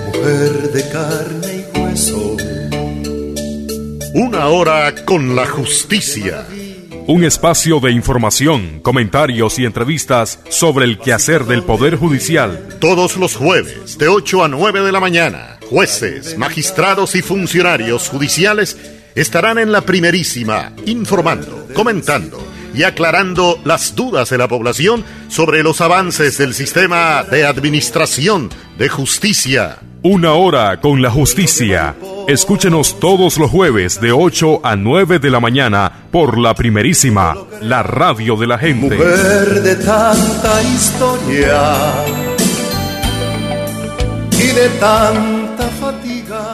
mujer de carne y hueso. Una hora con la justicia. Un espacio de información, comentarios y entrevistas sobre el quehacer del Poder Judicial. Todos los jueves, de 8 a 9 de la mañana, jueces, magistrados y funcionarios judiciales estarán en la primerísima, informando, comentando y aclarando las dudas de la población sobre los avances del sistema de administración de justicia. Una hora con la justicia. Escúchenos todos los jueves de 8 a 9 de la mañana por la primerísima, la radio de la gente. Mujer de tanta historia y de tanta fatiga.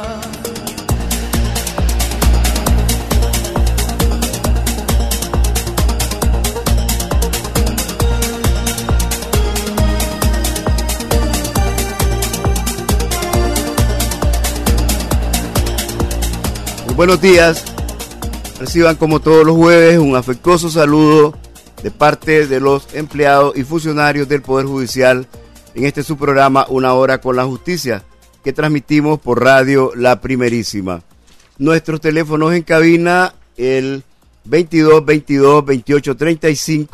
Buenos días, reciban como todos los jueves un afectuoso saludo de parte de los empleados y funcionarios del Poder Judicial en este su programa Una Hora con la Justicia, que transmitimos por radio La Primerísima. Nuestros teléfonos en cabina, el 2222-2835,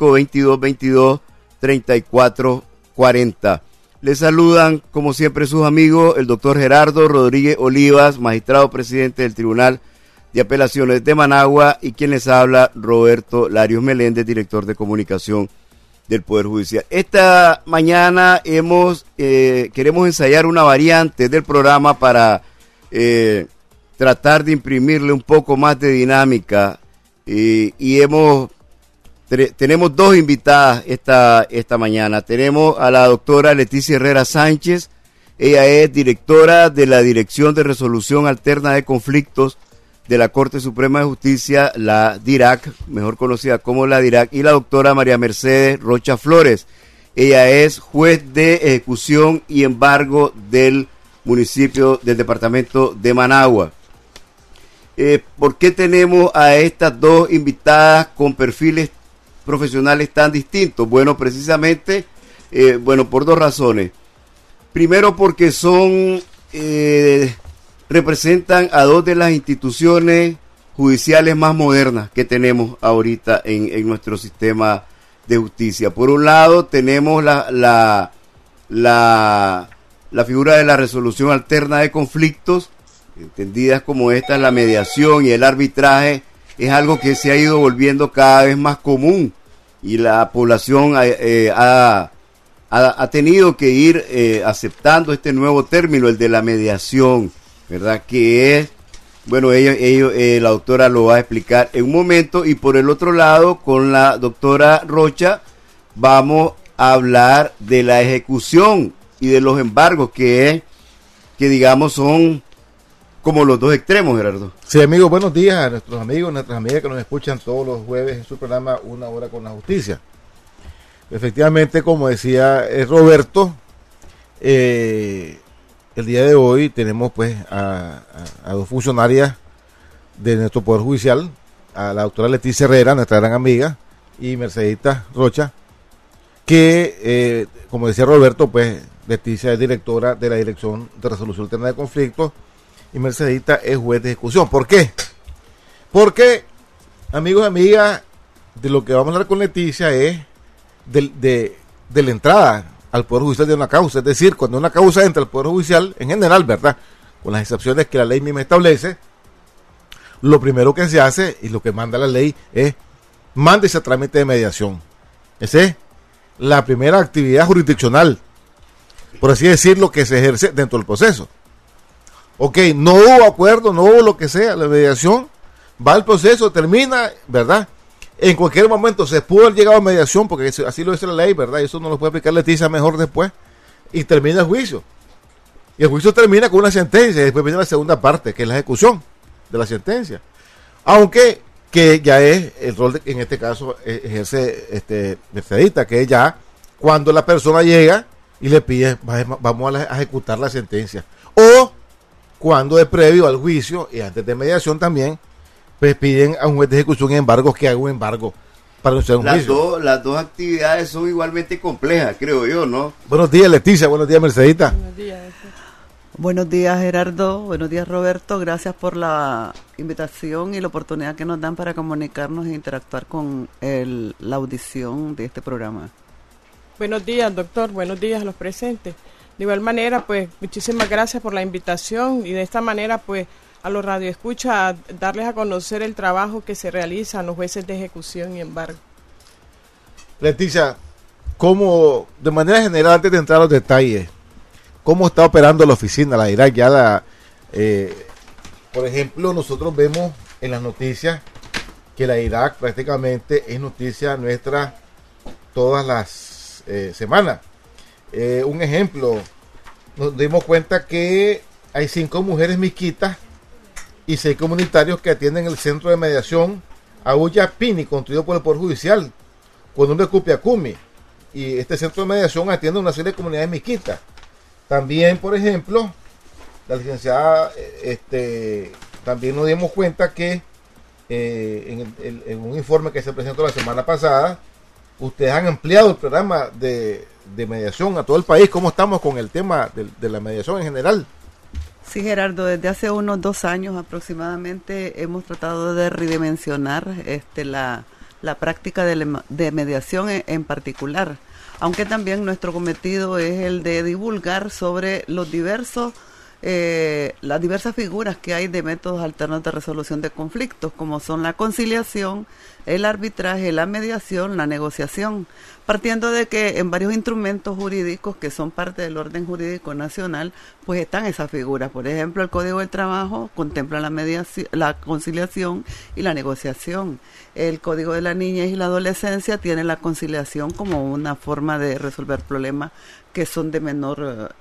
2222-3440. Les saludan, como siempre, sus amigos, el doctor Gerardo Rodríguez Olivas, magistrado presidente del Tribunal de Apelaciones de Managua, y quien les habla, Roberto Larios Meléndez, director de comunicación del Poder Judicial. Esta mañana queremos ensayar una variante del programa para tratar de imprimirle un poco más de dinámica, y tenemos dos invitadas esta mañana. Tenemos a la doctora Leticia Herrera Sánchez. Ella es directora de la Dirección de Resolución Alterna de Conflictos de la Corte Suprema de Justicia, la DIRAC, mejor conocida como la DIRAC, y la doctora María Mercedes Rocha Flores. Ella es juez de ejecución y embargo del departamento de Managua. ¿Por qué tenemos a estas dos invitadas con perfiles profesionales tan distintos? Bueno, precisamente, por dos razones. Primero, porque representan a dos de las instituciones judiciales más modernas que tenemos ahorita en nuestro sistema de justicia. Por un lado, tenemos la figura de la resolución alterna de conflictos, entendidas como esta, la mediación y el arbitraje. Es algo que se ha ido volviendo cada vez más común, y la población ha tenido que ir aceptando este nuevo término, el de la mediación, ¿verdad? Que es, la doctora lo va a explicar en un momento. Y por el otro lado, con la doctora Rocha, vamos a hablar de la ejecución y de los embargos, que digamos son como los dos extremos, Gerardo. Sí, amigos, buenos días a nuestros amigos, nuestras amigas que nos escuchan todos los jueves en su programa Una Hora con la Justicia. Efectivamente, como decía Roberto, el día de hoy tenemos pues a dos funcionarias de nuestro Poder Judicial, a la doctora Leticia Herrera, nuestra gran amiga, y Mercedita Rocha, que, como decía Roberto, pues Leticia es directora de la Dirección de Resolución Alterna de Conflictos, y Mercedita es juez de ejecución. ¿Por qué? Porque, amigos y amigas, de lo que vamos a hablar con Leticia es de la entrada al Poder Judicial de una causa. Es decir, cuando una causa entra al Poder Judicial, en general, ¿verdad?, con las excepciones que la ley misma establece, lo primero que se hace y lo que manda la ley es mándese a trámite de mediación. Esa es la primera actividad jurisdiccional, por así decirlo, que se ejerce dentro del proceso. Ok, no hubo acuerdo, no hubo lo que sea, la mediación, va al proceso, termina, ¿verdad? En cualquier momento se pudo haber llegado a mediación, porque así lo dice la ley, ¿verdad? Y eso no lo puede aplicar Leticia mejor después, y termina el juicio. Y el juicio termina con una sentencia, y después viene la segunda parte, que es la ejecución de la sentencia. Aunque, que ya es el rol, en este caso, ejerce Mercedita, que es ya cuando la persona llega y le pide, vamos a ejecutar la sentencia. O cuando es previo al juicio y antes de mediación también, pues piden a un juez de ejecución y embargos que haga un embargo para anunciar un juicio. Las dos actividades son igualmente complejas, creo yo, ¿no? Buenos días, Leticia. Buenos días, Mercedita. Buenos días. Buenos días, Gerardo. Buenos días, Roberto. Gracias por la invitación y la oportunidad que nos dan para comunicarnos e interactuar con la audición de este programa. Buenos días, doctor. Buenos días a los presentes. De igual manera, pues, muchísimas gracias por la invitación y de esta manera, pues, a los radioescuchas, darles a conocer el trabajo que se realiza a los jueces de ejecución y embargo. Leticia, ¿cómo, de manera general, antes de entrar a los detalles, cómo está operando la oficina, la IRAC? Por ejemplo, nosotros vemos en las noticias que la IRAC prácticamente es noticia nuestra todas las semanas. Un ejemplo, nos dimos cuenta que hay 5 mujeres misquitas y 6 comunitarios que atienden el centro de mediación Aulla Pini, construido por el Poder Judicial, con un de Cupiacumi. Y este centro de mediación atiende una serie de comunidades misquitas. También, por ejemplo, la licenciada, también nos dimos cuenta que en un informe que se presentó la semana pasada, ustedes han ampliado el programa de mediación a todo el país. ¿Cómo estamos con el tema de la mediación en general? Sí, Gerardo, desde hace unos 2 años aproximadamente hemos tratado de redimensionar la práctica de mediación en particular, aunque también nuestro cometido es el de divulgar sobre las diversas figuras que hay de métodos alternos de resolución de conflictos, como son la conciliación, el arbitraje, la mediación, la negociación, partiendo de que en varios instrumentos jurídicos que son parte del orden jurídico nacional, pues están esas figuras. Por ejemplo, el Código del Trabajo contempla la mediación, la conciliación y la negociación. El Código de la Niñez y la Adolescencia tiene la conciliación como una forma de resolver problemas que son de menor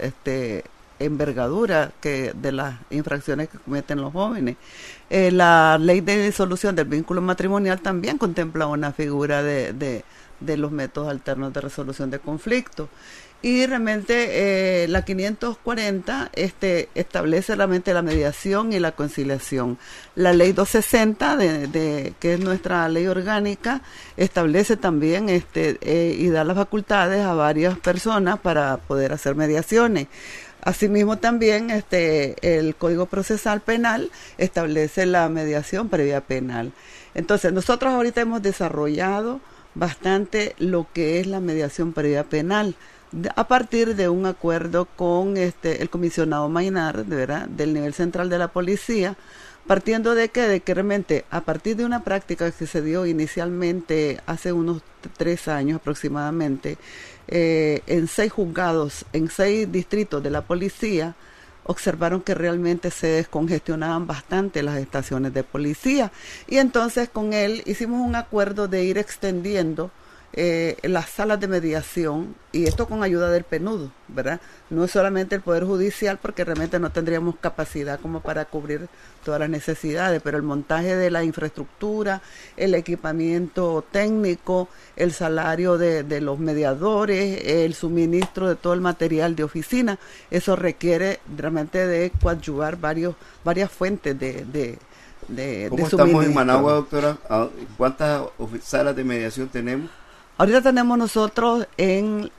envergadura que de las infracciones que cometen los jóvenes. La ley de disolución del vínculo matrimonial también contempla una figura de los métodos alternos de resolución de conflictos. Y realmente la 540 establece realmente la mediación y la conciliación. La ley 260, que es nuestra ley orgánica, establece también y da las facultades a varias personas para poder hacer mediaciones. Asimismo también el Código Procesal Penal establece la mediación previa penal. Entonces nosotros ahorita hemos desarrollado bastante lo que es la mediación previa penal a partir de un acuerdo con el comisionado Maynard, ¿verdad?, del nivel central de la policía, partiendo de que realmente a partir de una práctica que se dio inicialmente hace unos 3 años aproximadamente, en 6 juzgados, en 6 distritos de la policía, observaron que realmente se descongestionaban bastante las estaciones de policía, y entonces con él hicimos un acuerdo de ir extendiendo las salas de mediación, y esto con ayuda del PNUD, ¿verdad? No es solamente el Poder Judicial, porque realmente no tendríamos capacidad como para cubrir todas las necesidades, pero el montaje de la infraestructura, el equipamiento técnico, el salario de los mediadores, el suministro de todo el material de oficina, eso requiere realmente de coadyuvar varias fuentes de ¿Cómo de estamos en suministro. Managua, doctora? ¿Cuántas salas de mediación tenemos? Ahorita tenemos nosotros en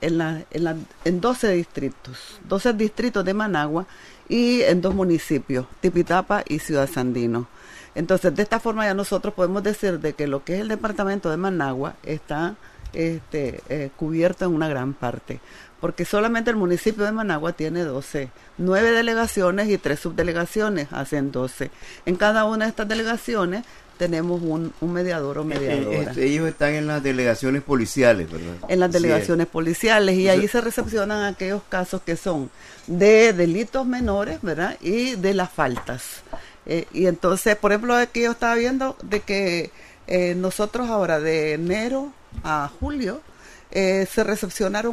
12 distritos de Managua y en 2 municipios, Tipitapa y Ciudad Sandino. Entonces, de esta forma ya nosotros podemos decir de que lo que es el departamento de Managua está cubierto en una gran parte, porque solamente el municipio de Managua tiene 9 delegaciones y 3 subdelegaciones, hacen 12. En cada una de estas delegaciones tenemos un mediador o mediadora. Ellos están en las delegaciones policiales, ¿verdad? En las delegaciones policiales, y ahí se recepcionan aquellos casos que son de delitos menores, ¿verdad?, y de las faltas. Y entonces, por ejemplo, aquí yo estaba viendo de que nosotros ahora de enero a julio se recepcionaron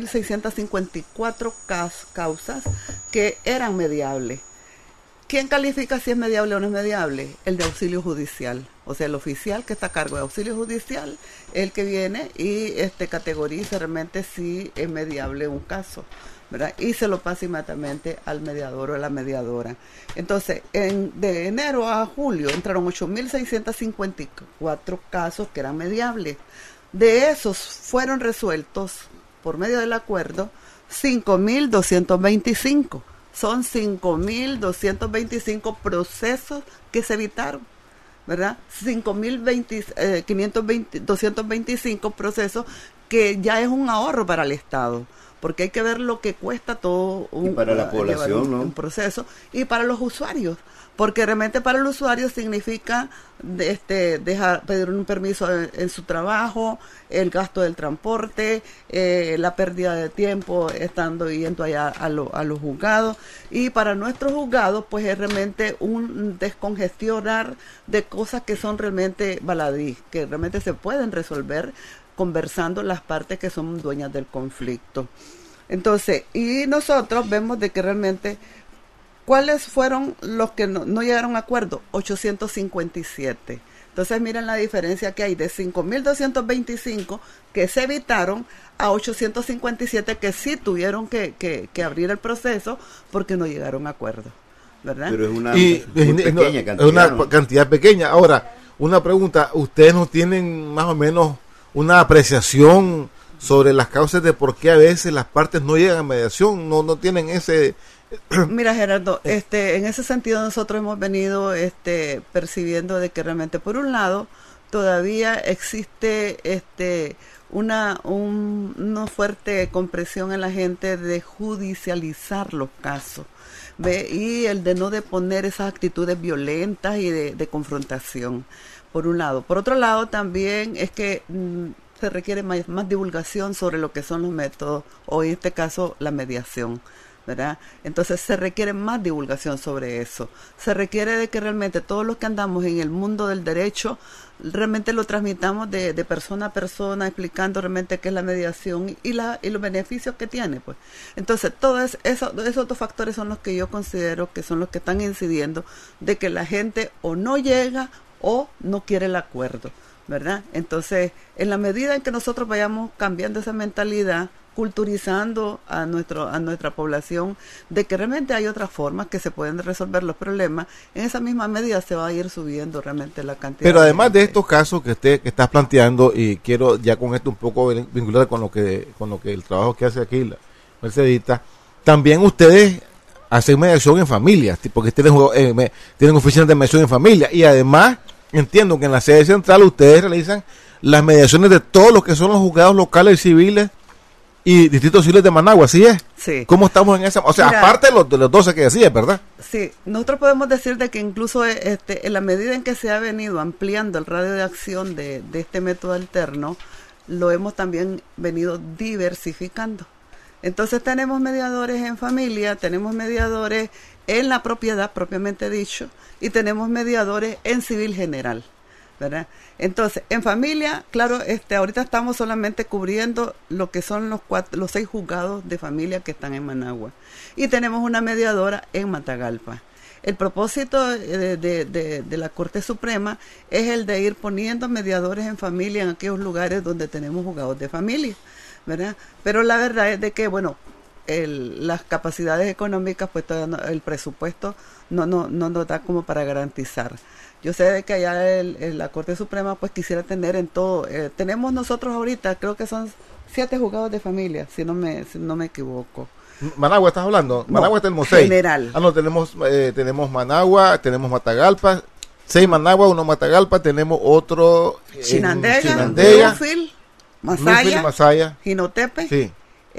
8.654 causas que eran mediables. ¿Quién califica si es mediable o no es mediable? El de auxilio judicial. O sea, el oficial que está a cargo de auxilio judicial, el que viene y categoriza realmente si es mediable un caso, ¿verdad? Y se lo pasa inmediatamente al mediador o a la mediadora. Entonces, de enero a julio entraron 8.654 casos que eran mediables. De esos fueron resueltos por medio del acuerdo 5.225. son 5.225 procesos que se evitaron, ¿verdad? 225 procesos que ya es un ahorro para el Estado, porque hay que ver lo que cuesta todo y para la población, ¿no? un proceso, y para los usuarios, porque realmente para el usuario significa pedir un permiso en su trabajo, el gasto del transporte, la pérdida de tiempo estando yendo allá a los juzgados, y para nuestros juzgados pues es realmente un descongestionar de cosas que son realmente baladí, que realmente se pueden resolver conversando las partes que son dueñas del conflicto. Entonces, y nosotros vemos de que realmente, ¿cuáles fueron los que no llegaron a acuerdo? 857. Entonces, miren la diferencia que hay de 5.225 que se evitaron a 857 que sí tuvieron que abrir el proceso porque no llegaron a acuerdo, ¿verdad? Pero es una pequeña cantidad. Es una cantidad pequeña. Ahora, una pregunta, ¿ustedes no tienen más o menos una apreciación sobre las causas de por qué a veces las partes no llegan a mediación? No tienen ese... Mira, Gerardo, en ese sentido nosotros hemos venido percibiendo de que realmente, por un lado, todavía existe una fuerte compresión en la gente de judicializar los casos, ¿ve? Y el de no deponer esas actitudes violentas y de confrontación, por un lado. Por otro lado, también es que se requiere más divulgación sobre lo que son los métodos, o en este caso, la mediación, ¿verdad? Entonces se requiere más divulgación sobre eso. Se requiere de que realmente todos los que andamos en el mundo del derecho realmente lo transmitamos de persona a persona, explicando realmente qué es la mediación y los beneficios que tiene, pues. Entonces, esos dos factores son los que yo considero que son los que están incidiendo de que la gente o no llega o no quiere el acuerdo, ¿verdad? Entonces, en la medida en que nosotros vayamos cambiando esa mentalidad, culturizando a nuestra población de que realmente hay otras formas que se pueden resolver los problemas, en esa misma medida se va a ir subiendo realmente la cantidad. Pero además de estos casos que estás planteando, y quiero ya con esto un poco vincular con lo que el trabajo que hace aquí la Mercedita, también ustedes hacen mediación en familias, porque tienen oficinas de mediación en familia, y además entiendo que en la sede central ustedes realizan las mediaciones de todos los que son los juzgados locales y civiles y distritos civiles de Managua, ¿sí es? Sí. ¿Cómo estamos en esa? O sea, mira, aparte de los 12 que decías, ¿verdad? Sí, nosotros podemos decir de que incluso en la medida en que se ha venido ampliando el radio de acción de este método alterno, lo hemos también venido diversificando. Entonces tenemos mediadores en familia, tenemos mediadores en la propiedad propiamente dicho, y tenemos mediadores en civil general, ¿verdad? Entonces, en familia, claro, ahorita estamos solamente cubriendo lo que son los 6 juzgados de familia que están en Managua, y tenemos una mediadora en Matagalpa. El propósito de la Corte Suprema es el de ir poniendo mediadores en familia en aquellos lugares donde tenemos juzgados de familia, ¿verdad? Pero la verdad es de que, bueno, las capacidades económicas, pues todavía el presupuesto no nos da como para garantizar. Yo sé de que allá la Corte Suprema pues quisiera tener en todo, tenemos nosotros ahorita, creo que son 7 juzgados de familia, si no me equivoco. ¿Managua estás hablando? No, Managua tenemos 6. General. No, tenemos Managua, tenemos Matagalpa, 6 Managua, 1 Matagalpa, tenemos otro Chinandega, Bluefield, Masaya, Jinotepe. Sí.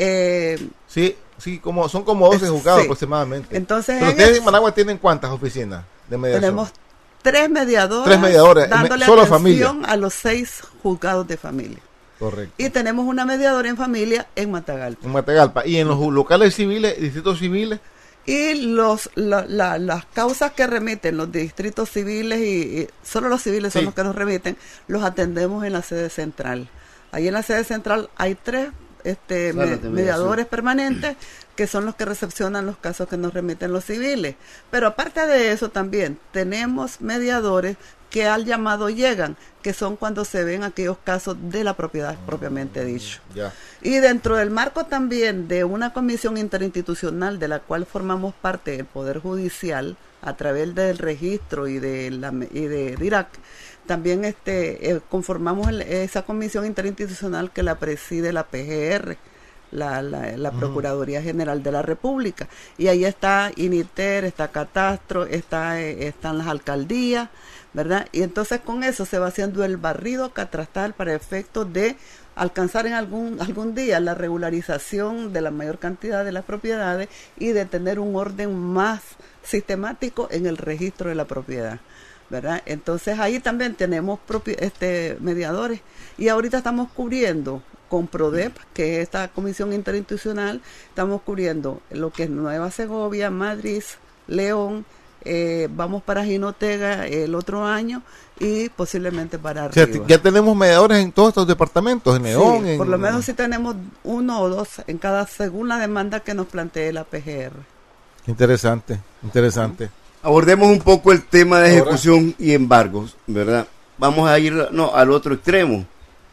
Sí, son como 12 juzgados aproximadamente. Entonces, pero ustedes en Managua tienen ¿cuántas oficinas de mediación? Tenemos 3 mediadores dándole solo atención familia a los 6 juzgados de familia. Correcto. Y tenemos una mediadora en familia en Matagalpa. En Matagalpa. ¿Y en los locales civiles, distritos civiles? Y las causas que remiten los distritos civiles, y solo los civiles son los que nos remiten, los atendemos en la sede central. Ahí en la sede central hay 3 mediadores permanentes que son los que recepcionan los casos que nos remiten los civiles. Pero aparte de eso también tenemos mediadores que al llamado llegan, que son cuando se ven aquellos casos de la propiedad propiamente dicho. Ya. Y dentro del marco también de una comisión interinstitucional de la cual formamos parte del Poder Judicial a través del registro y de DIRAC, también conformamos esa comisión interinstitucional que la preside la PGR, la Procuraduría General de la República. Y ahí está INITER, está Catastro, están las alcaldías, ¿verdad? Y entonces con eso se va haciendo el barrido catastral para efectos de alcanzar en algún día la regularización de la mayor cantidad de las propiedades y de tener un orden más sistemático en el registro de la propiedad, ¿verdad? Entonces ahí también tenemos mediadores, y ahorita estamos cubriendo con PRODEP, que es esta comisión interinstitucional, estamos cubriendo lo que es Nueva Segovia, Madrid, León, vamos para Jinotega el otro año y posiblemente para arriba. O sea, ya tenemos mediadores en todos estos departamentos, en León. Sí, por lo menos sí tenemos 1 o 2 en cada, según la demanda que nos plantee la PGR. Interesante. Abordemos un poco el tema de ejecución y embargos, ¿verdad? Vamos a ir al otro extremo.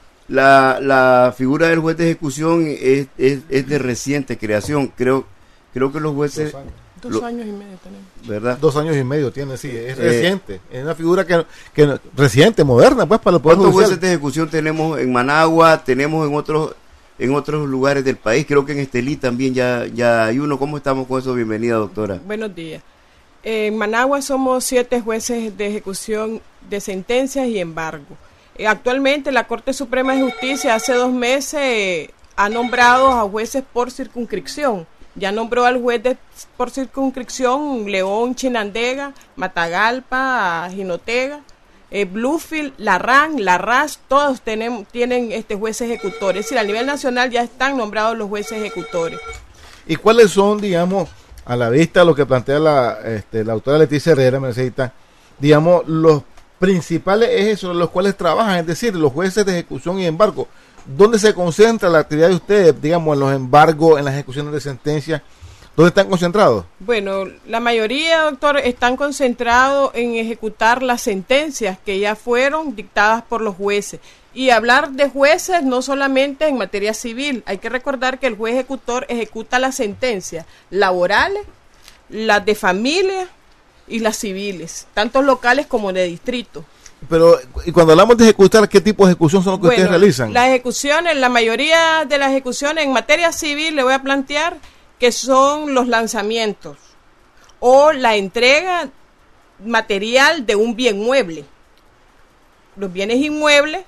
La figura del juez de ejecución es de reciente creación. Creo que los jueces... 2 años y medio tenemos. ¿Verdad? 2 años y medio tiene, sí, es reciente. Es una figura que reciente, moderna, pues, para el Poder ¿Cuántos Judicial? jueces de ejecución tenemos en Managua? Tenemos en otros lugares del país. Creo que en Estelí también ya hay uno. ¿Cómo estamos con eso? Bienvenida, doctora. Buenos días. En Managua somos 7 jueces de ejecución de sentencias y embargo. Actualmente la Corte Suprema de Justicia hace 2 meses ha nombrado a jueces por circunscripción. Ya nombró al juez por circunscripción León, Chinandega, Matagalpa, Jinotega, Bluefield, Larrán, Larraz, todos tienen jueces ejecutores. Es decir, a nivel nacional ya están nombrados los jueces ejecutores. ¿Y cuáles son, digamos, a la vista de lo que plantea la autora Leticia Herrera, Mercedita, digamos, los principales ejes sobre los cuales trabajan, es decir, los jueces de ejecución y embargo? ¿Dónde se concentra la actividad de ustedes, digamos, en los embargos, en las ejecuciones de sentencias? ¿Dónde están concentrados? Bueno, la mayoría, doctor, están concentrados en ejecutar las sentencias que ya fueron dictadas por los jueces. Y hablar de jueces no solamente en materia civil. Hay que recordar que el juez ejecutor ejecuta las sentencias laborales, las de familia y las civiles, tanto locales como de distrito. Pero, y cuando hablamos de ejecutar, ¿qué tipo de ejecución son los que ustedes realizan? Las ejecuciones, la mayoría de las ejecuciones en materia civil, le voy a plantear que son los lanzamientos o la entrega material de un bien mueble. Los bienes inmuebles,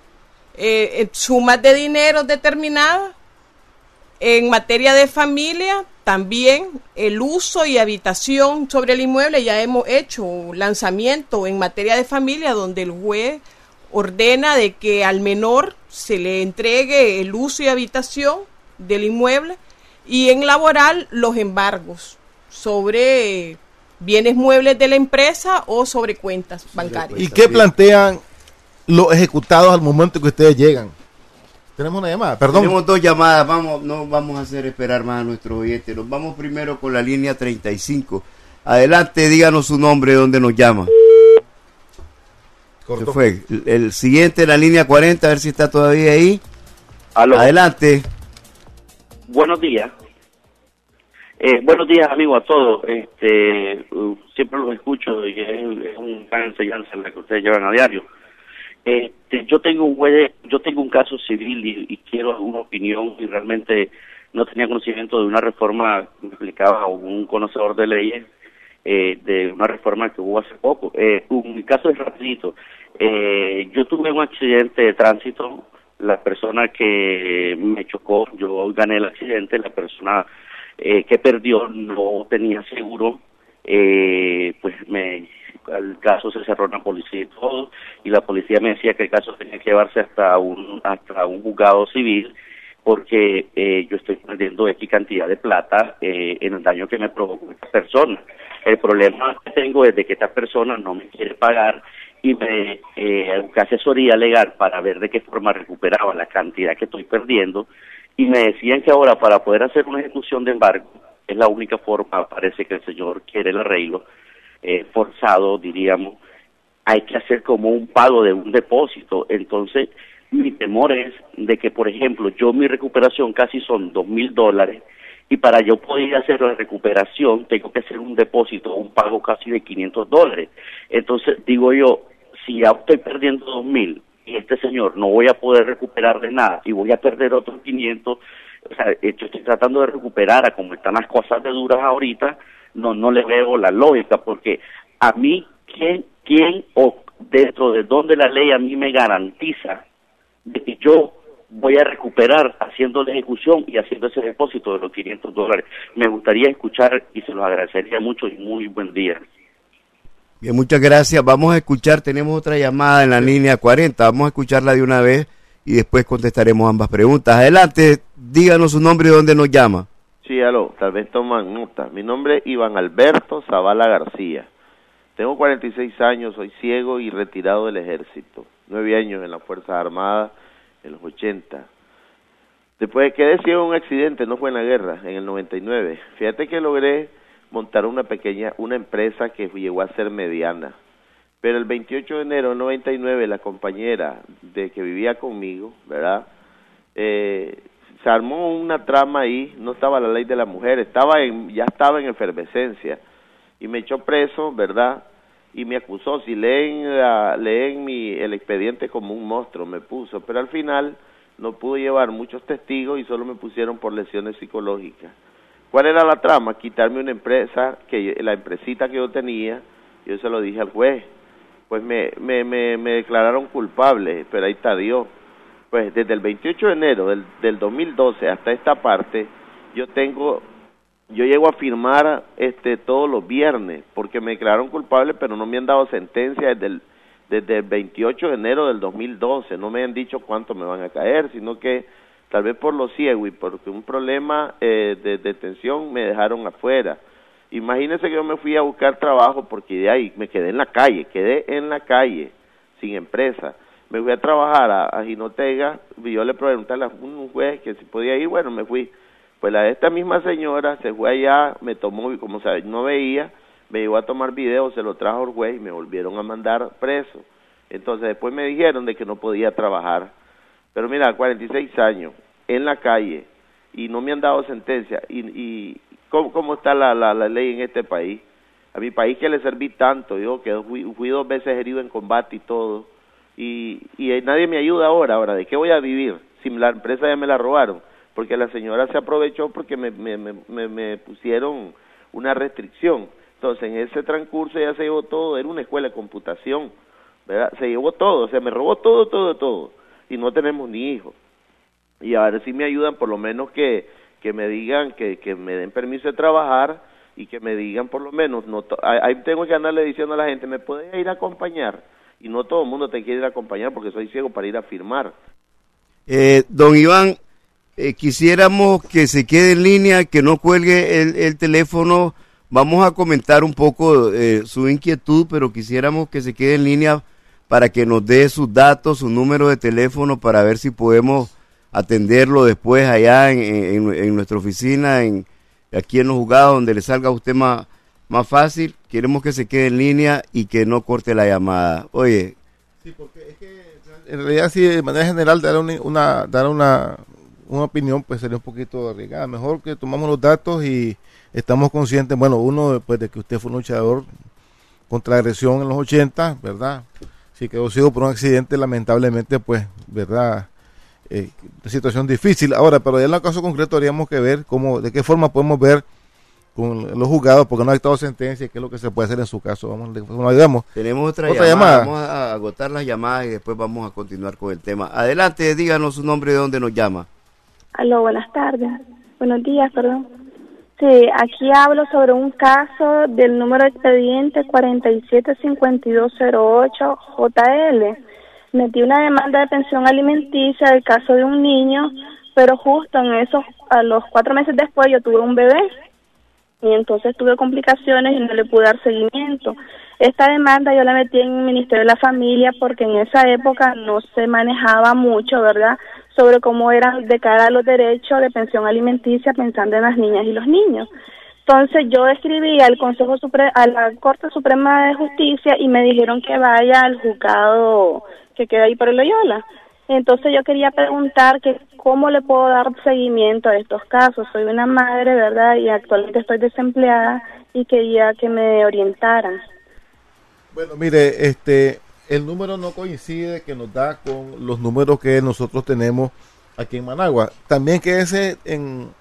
sumas de dinero determinadas. En materia de familia, también el uso y habitación sobre el inmueble. Ya hemos hecho lanzamiento en materia de familia donde el juez ordena de que al menor se le entregue el uso y habitación del inmueble. Y en laboral, los embargos sobre bienes muebles de la empresa o sobre cuentas bancarias. ¿Y qué plantean los ejecutados al momento que ustedes llegan? Tenemos una llamada, perdón. Tenemos 2 llamadas, no vamos a hacer esperar más a nuestros oyentes. Nos vamos primero con la línea 35. Adelante, díganos su nombre, dónde nos llama. Corto. Se fue. El siguiente, la línea 40, a ver si está todavía ahí. Aló. Adelante. Buenos días. Buenos días, amigos, a todos. Siempre los escucho y es una gran enseñanza la que ustedes llevan a diario. Yo tengo un caso civil y quiero una opinión, y realmente no tenía conocimiento de una reforma que me explicaba un conocedor de leyes, de una reforma que hubo hace poco. Mi caso es rapidito. Yo tuve un accidente de tránsito. La persona que me chocó, yo gané el accidente. La persona que perdió no tenía seguro. Pues el caso se cerró en la policía y todo, y la policía me decía que el caso tenía que llevarse hasta un juzgado civil, porque yo estoy perdiendo X cantidad de plata en el daño que me provocó esta persona. El problema que tengo es de que esta persona no me quiere pagar y me busqué asesoría legal para ver de qué forma recuperaba la cantidad que estoy perdiendo, y me decían que ahora para poder hacer una ejecución de embargo es la única forma. Parece que el señor quiere el arreglo forzado, diríamos. Hay que hacer como un pago de un depósito. Entonces mi temor es de que, por ejemplo, mi recuperación casi son $2,000, y para yo poder hacer la recuperación tengo que hacer un depósito, un pago casi de $500. Entonces digo yo, si ya estoy perdiendo 2,000 y este señor no voy a poder recuperar de nada y voy a perder otros 500, o sea, yo estoy tratando de recuperar a como están las cosas de duras ahorita, no le veo la lógica, porque a mí, ¿quién o dentro de dónde la ley a mí me garantiza de que yo voy a recuperar haciendo la ejecución y haciendo ese depósito de los $500? Me gustaría escuchar y se los agradecería mucho y muy buen día. Bien, muchas gracias. Vamos a escuchar, tenemos otra llamada en la línea 40, vamos a escucharla de una vez y después contestaremos ambas preguntas. Adelante, díganos su nombre y dónde nos llama. Sí, aló, tal vez toman nota. Mi nombre es Iván Alberto Zavala García. Tengo 46 años, soy ciego y retirado del ejército. 9 años en las Fuerzas Armadas, en los 80. Después quedé ciego en un accidente, no fue en la guerra, en el 99. Fíjate que logré montar una empresa que llegó a ser mediana. Pero el 28 de enero del 99, la compañera que vivía conmigo, ¿verdad? Se armó una trama ahí, no estaba la ley de la mujer, ya estaba en efervescencia, y me echó preso, ¿verdad? Y me acusó, si leen el expediente como un monstruo, me puso, pero al final no pude llevar muchos testigos y solo me pusieron por lesiones psicológicas. ¿Cuál era la trama? Quitarme una empresa, la empresita que yo tenía, yo se lo dije al juez, pues me declararon culpable, pero ahí está Dios. Pues desde el 28 de enero del 2012 hasta esta parte, yo llego a firmar todos los viernes, porque me declararon culpable, pero no me han dado sentencia desde el 28 de enero del 2012, no me han dicho cuánto me van a caer, sino que tal vez por lo ciego y porque un problema de detención me dejaron afuera. Imagínense que yo me fui a buscar trabajo porque de ahí me quedé en la calle, sin empresa. Me fui a trabajar a Jinotega y yo le pregunté a un juez que si podía ir, bueno, me fui. Pues esta misma señora se fue allá, me tomó, y como no veía, me llevó a tomar video, se lo trajo al juez y me volvieron a mandar preso. Entonces después me dijeron de que no podía trabajar. Pero mira, 46 años, en la calle, y no me han dado sentencia. Y ¿cómo está la ley en este país? A mi país que le serví tanto, yo que fui 2 veces herido en combate y todo, y nadie me ayuda ahora, ¿de qué voy a vivir? Si la empresa ya me la robaron, porque la señora se aprovechó porque me pusieron una restricción. Entonces en ese transcurso ya se llevó todo, era una escuela de computación, ¿verdad? Se llevó todo, o sea, me robó todo, y no tenemos ni hijos. Y a ver si me ayudan, por lo menos que me digan, que me den permiso de trabajar, y que me digan por lo menos, ahí tengo que andarle diciendo a la gente, ¿me puede ir a acompañar? Y no todo el mundo te quiere ir a acompañar porque soy ciego para ir a firmar. Don Iván, quisiéramos que se quede en línea, que no cuelgue el teléfono. Vamos a comentar un poco su inquietud, pero quisiéramos que se quede en línea para que nos dé sus datos, su número de teléfono, para ver si podemos atenderlo después allá en nuestra oficina, aquí en Los Juzgados, donde le salga a usted más fácil. Queremos que se quede en línea y que no corte la llamada. Oye. Sí, porque es que en realidad sí, de manera general, dar una opinión pues sería un poquito arriesgada. Mejor que tomamos los datos y estamos conscientes, bueno, uno, después de que usted fue un luchador contra la agresión en los 80, ¿verdad? Si quedó ciego por un accidente, lamentablemente, pues, ¿verdad? Situación difícil. Ahora, pero ya en el caso concreto habríamos que ver de qué forma podemos ver con los juzgados, porque no ha dictado sentencia, qué es lo que se puede hacer en su caso. Vamos. Tenemos otra llamada. Vamos a agotar las llamadas y después vamos a continuar con el tema. Adelante, díganos su nombre y de dónde nos llama. Aló, buenas tardes. Buenos días, perdón. Sí, aquí hablo sobre un caso del número de expediente 475208 JL. Metí una demanda de pensión alimenticia del caso de un niño, pero justo a los 4 meses después yo tuve un bebé y entonces tuve complicaciones y no le pude dar seguimiento. Esta demanda yo la metí en el Ministerio de la Familia porque en esa época no se manejaba mucho, ¿verdad?, sobre cómo eran de cara a los derechos de pensión alimenticia pensando en las niñas y los niños. Entonces yo escribí al a la Corte Suprema de Justicia y me dijeron que vaya al juzgado que queda ahí por el Loyola. Entonces yo quería preguntar que cómo le puedo dar seguimiento a estos casos. Soy una madre, ¿verdad?, y actualmente estoy desempleada y quería que me orientaran. Bueno, mire, el número no coincide que nos da con los números que nosotros tenemos aquí en Managua. También quédese en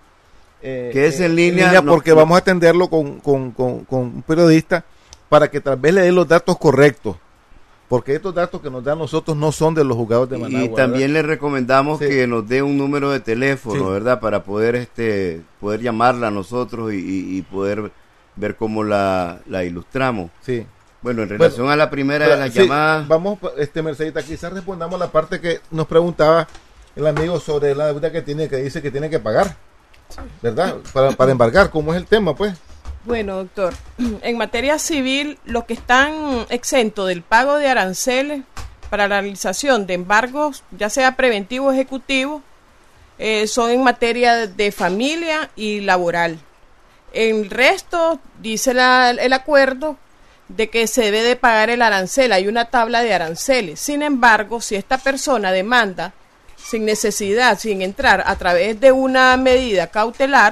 línea, porque vamos a atenderlo con un periodista para que tal vez le dé los datos correctos, porque estos datos que nos dan nosotros no son de los juzgados de Managua. Y también ¿verdad? le recomendamos que nos dé un número de teléfono, ¿verdad? Para poder poder llamarla a nosotros y poder ver cómo la ilustramos. Sí. Bueno, en relación a la primera de las llamadas... Vamos, Mercedita, quizás respondamos la parte que nos preguntaba el amigo sobre la deuda que dice que tiene que pagar, ¿verdad? Para embargar, ¿cómo es el tema, pues? Bueno, doctor, en materia civil, los que están exentos del pago de aranceles para la realización de embargos, ya sea preventivo o ejecutivo, son en materia de familia y laboral. El resto, dice el acuerdo, de que se debe de pagar el arancel, hay una tabla de aranceles. Sin embargo, si esta persona demanda sin necesidad, sin entrar a través de una medida cautelar,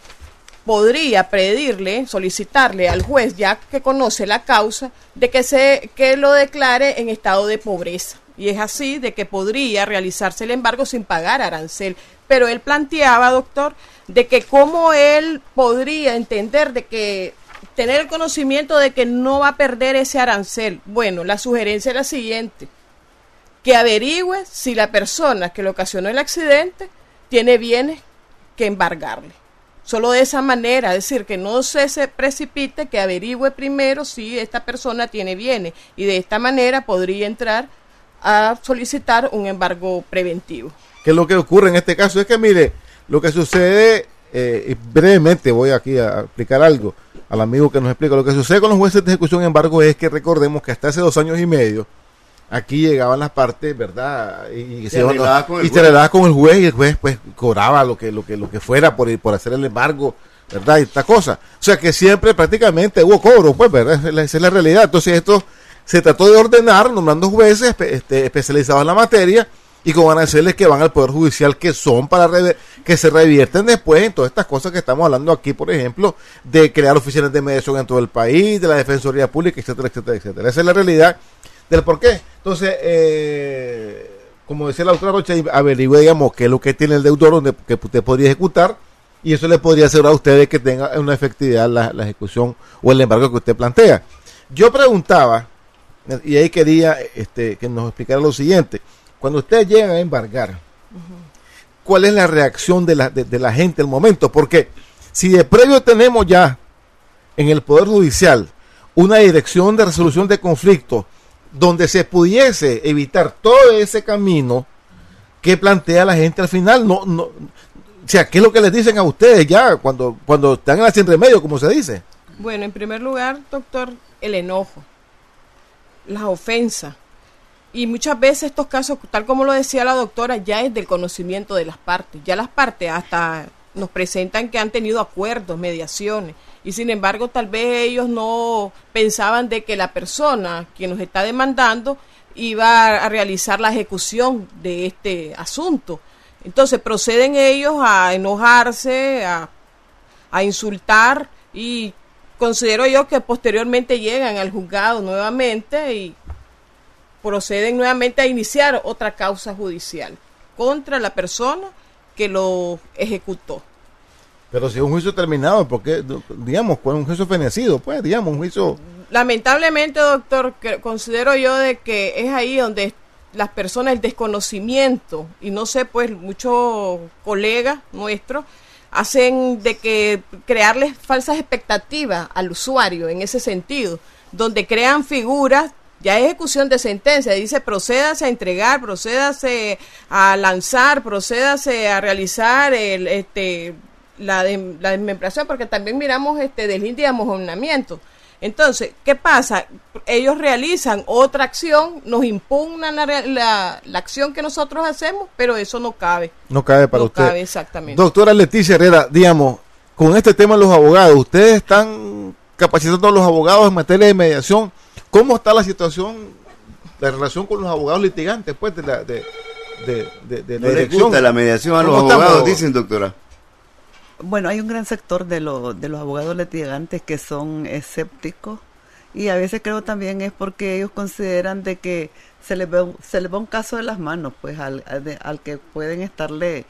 podría pedirle, solicitarle al juez, ya que conoce la causa, de que lo declare en estado de pobreza. Y es así de que podría realizarse el embargo sin pagar arancel. Pero él planteaba, doctor, de que cómo él podría entender de que tener el conocimiento de que no va a perder ese arancel. Bueno, la sugerencia es la siguiente: que averigüe si la persona que le ocasionó el accidente tiene bienes que embargarle. Solo de esa manera, es decir, que no se precipite, que averigüe primero si esta persona tiene bienes, y de esta manera podría entrar a solicitar un embargo preventivo. Que lo que ocurre en este caso es que, mire, lo que sucede, y brevemente voy aquí a explicar algo al amigo que nos explica, lo que sucede con los jueces de ejecución de embargo es que recordemos que hasta hace 2 años y medio, aquí llegaban las partes, ¿verdad? Y se arreglaba con el juez, y el juez pues cobraba lo que fuera por hacer el embargo, ¿verdad? Y esta cosa. O sea que siempre prácticamente hubo cobro, pues, ¿verdad? Esa es la realidad. Entonces esto se trató de ordenar nombrando jueces especializados en la materia y con aranceles que van al Poder Judicial, que son que se revierten después en todas estas cosas que estamos hablando aquí, por ejemplo, de crear oficinas de mediación en todo el país, de la Defensoría Pública, etcétera, etcétera, etcétera. Esa es la realidad del por qué. Entonces, como decía la doctora Rocha, averigüe, digamos, qué es lo que tiene el deudor, donde que usted podría ejecutar, y eso le podría asegurar a ustedes que tenga una efectividad la ejecución o el embargo que usted plantea. Yo preguntaba, y ahí quería que nos explicara lo siguiente: cuando ustedes llegan a embargar, ¿cuál es la reacción de la gente al momento? Porque si de previo tenemos ya en el Poder Judicial una dirección de resolución de conflictos donde se pudiese evitar todo ese camino que plantea la gente al final, o sea, ¿qué es lo que les dicen a ustedes ya cuando están en la sin remedio, como se dice? Bueno, en primer lugar, doctor, el enojo, las ofensas, y muchas veces estos casos, tal como lo decía la doctora, ya es del conocimiento de las partes. Ya las partes hasta nos presentan que han tenido acuerdos, mediaciones, y sin embargo tal vez ellos no pensaban de que la persona que nos está demandando iba a realizar la ejecución de este asunto. Entonces proceden ellos a enojarse, a insultar, y considero yo que posteriormente llegan al juzgado nuevamente y proceden nuevamente a iniciar otra causa judicial contra la persona que lo ejecutó. Pero si es un juicio terminado, porque, digamos, con un juicio fenecido, pues, digamos, un juicio... Lamentablemente, doctor, considero yo de que es ahí donde las personas, el desconocimiento, y no sé, pues, muchos colegas nuestros hacen de que crearles falsas expectativas al usuario en ese sentido, donde crean figuras. Ya es ejecución de sentencia, dice procédase a entregar, procédase a lanzar, procédase a realizar la desmembración, porque también miramos deslinde y amojonamiento. Entonces, ¿qué pasa? Ellos realizan otra acción, nos impugnan la acción que nosotros hacemos, pero eso no cabe. No cabe para usted. No cabe, exactamente. Doctora Leticia Herrera, digamos, con este tema de los abogados, ustedes están capacitando a los abogados en materia de mediación. ¿Cómo está la situación, la relación con los abogados litigantes, pues, de la ¿No le gusta la mediación a los abogados, dicen, doctora? Bueno, hay un gran sector de los abogados litigantes que son escépticos Y a veces creo también es porque ellos consideran de que se les va un caso de las manos, pues al que pueden estarle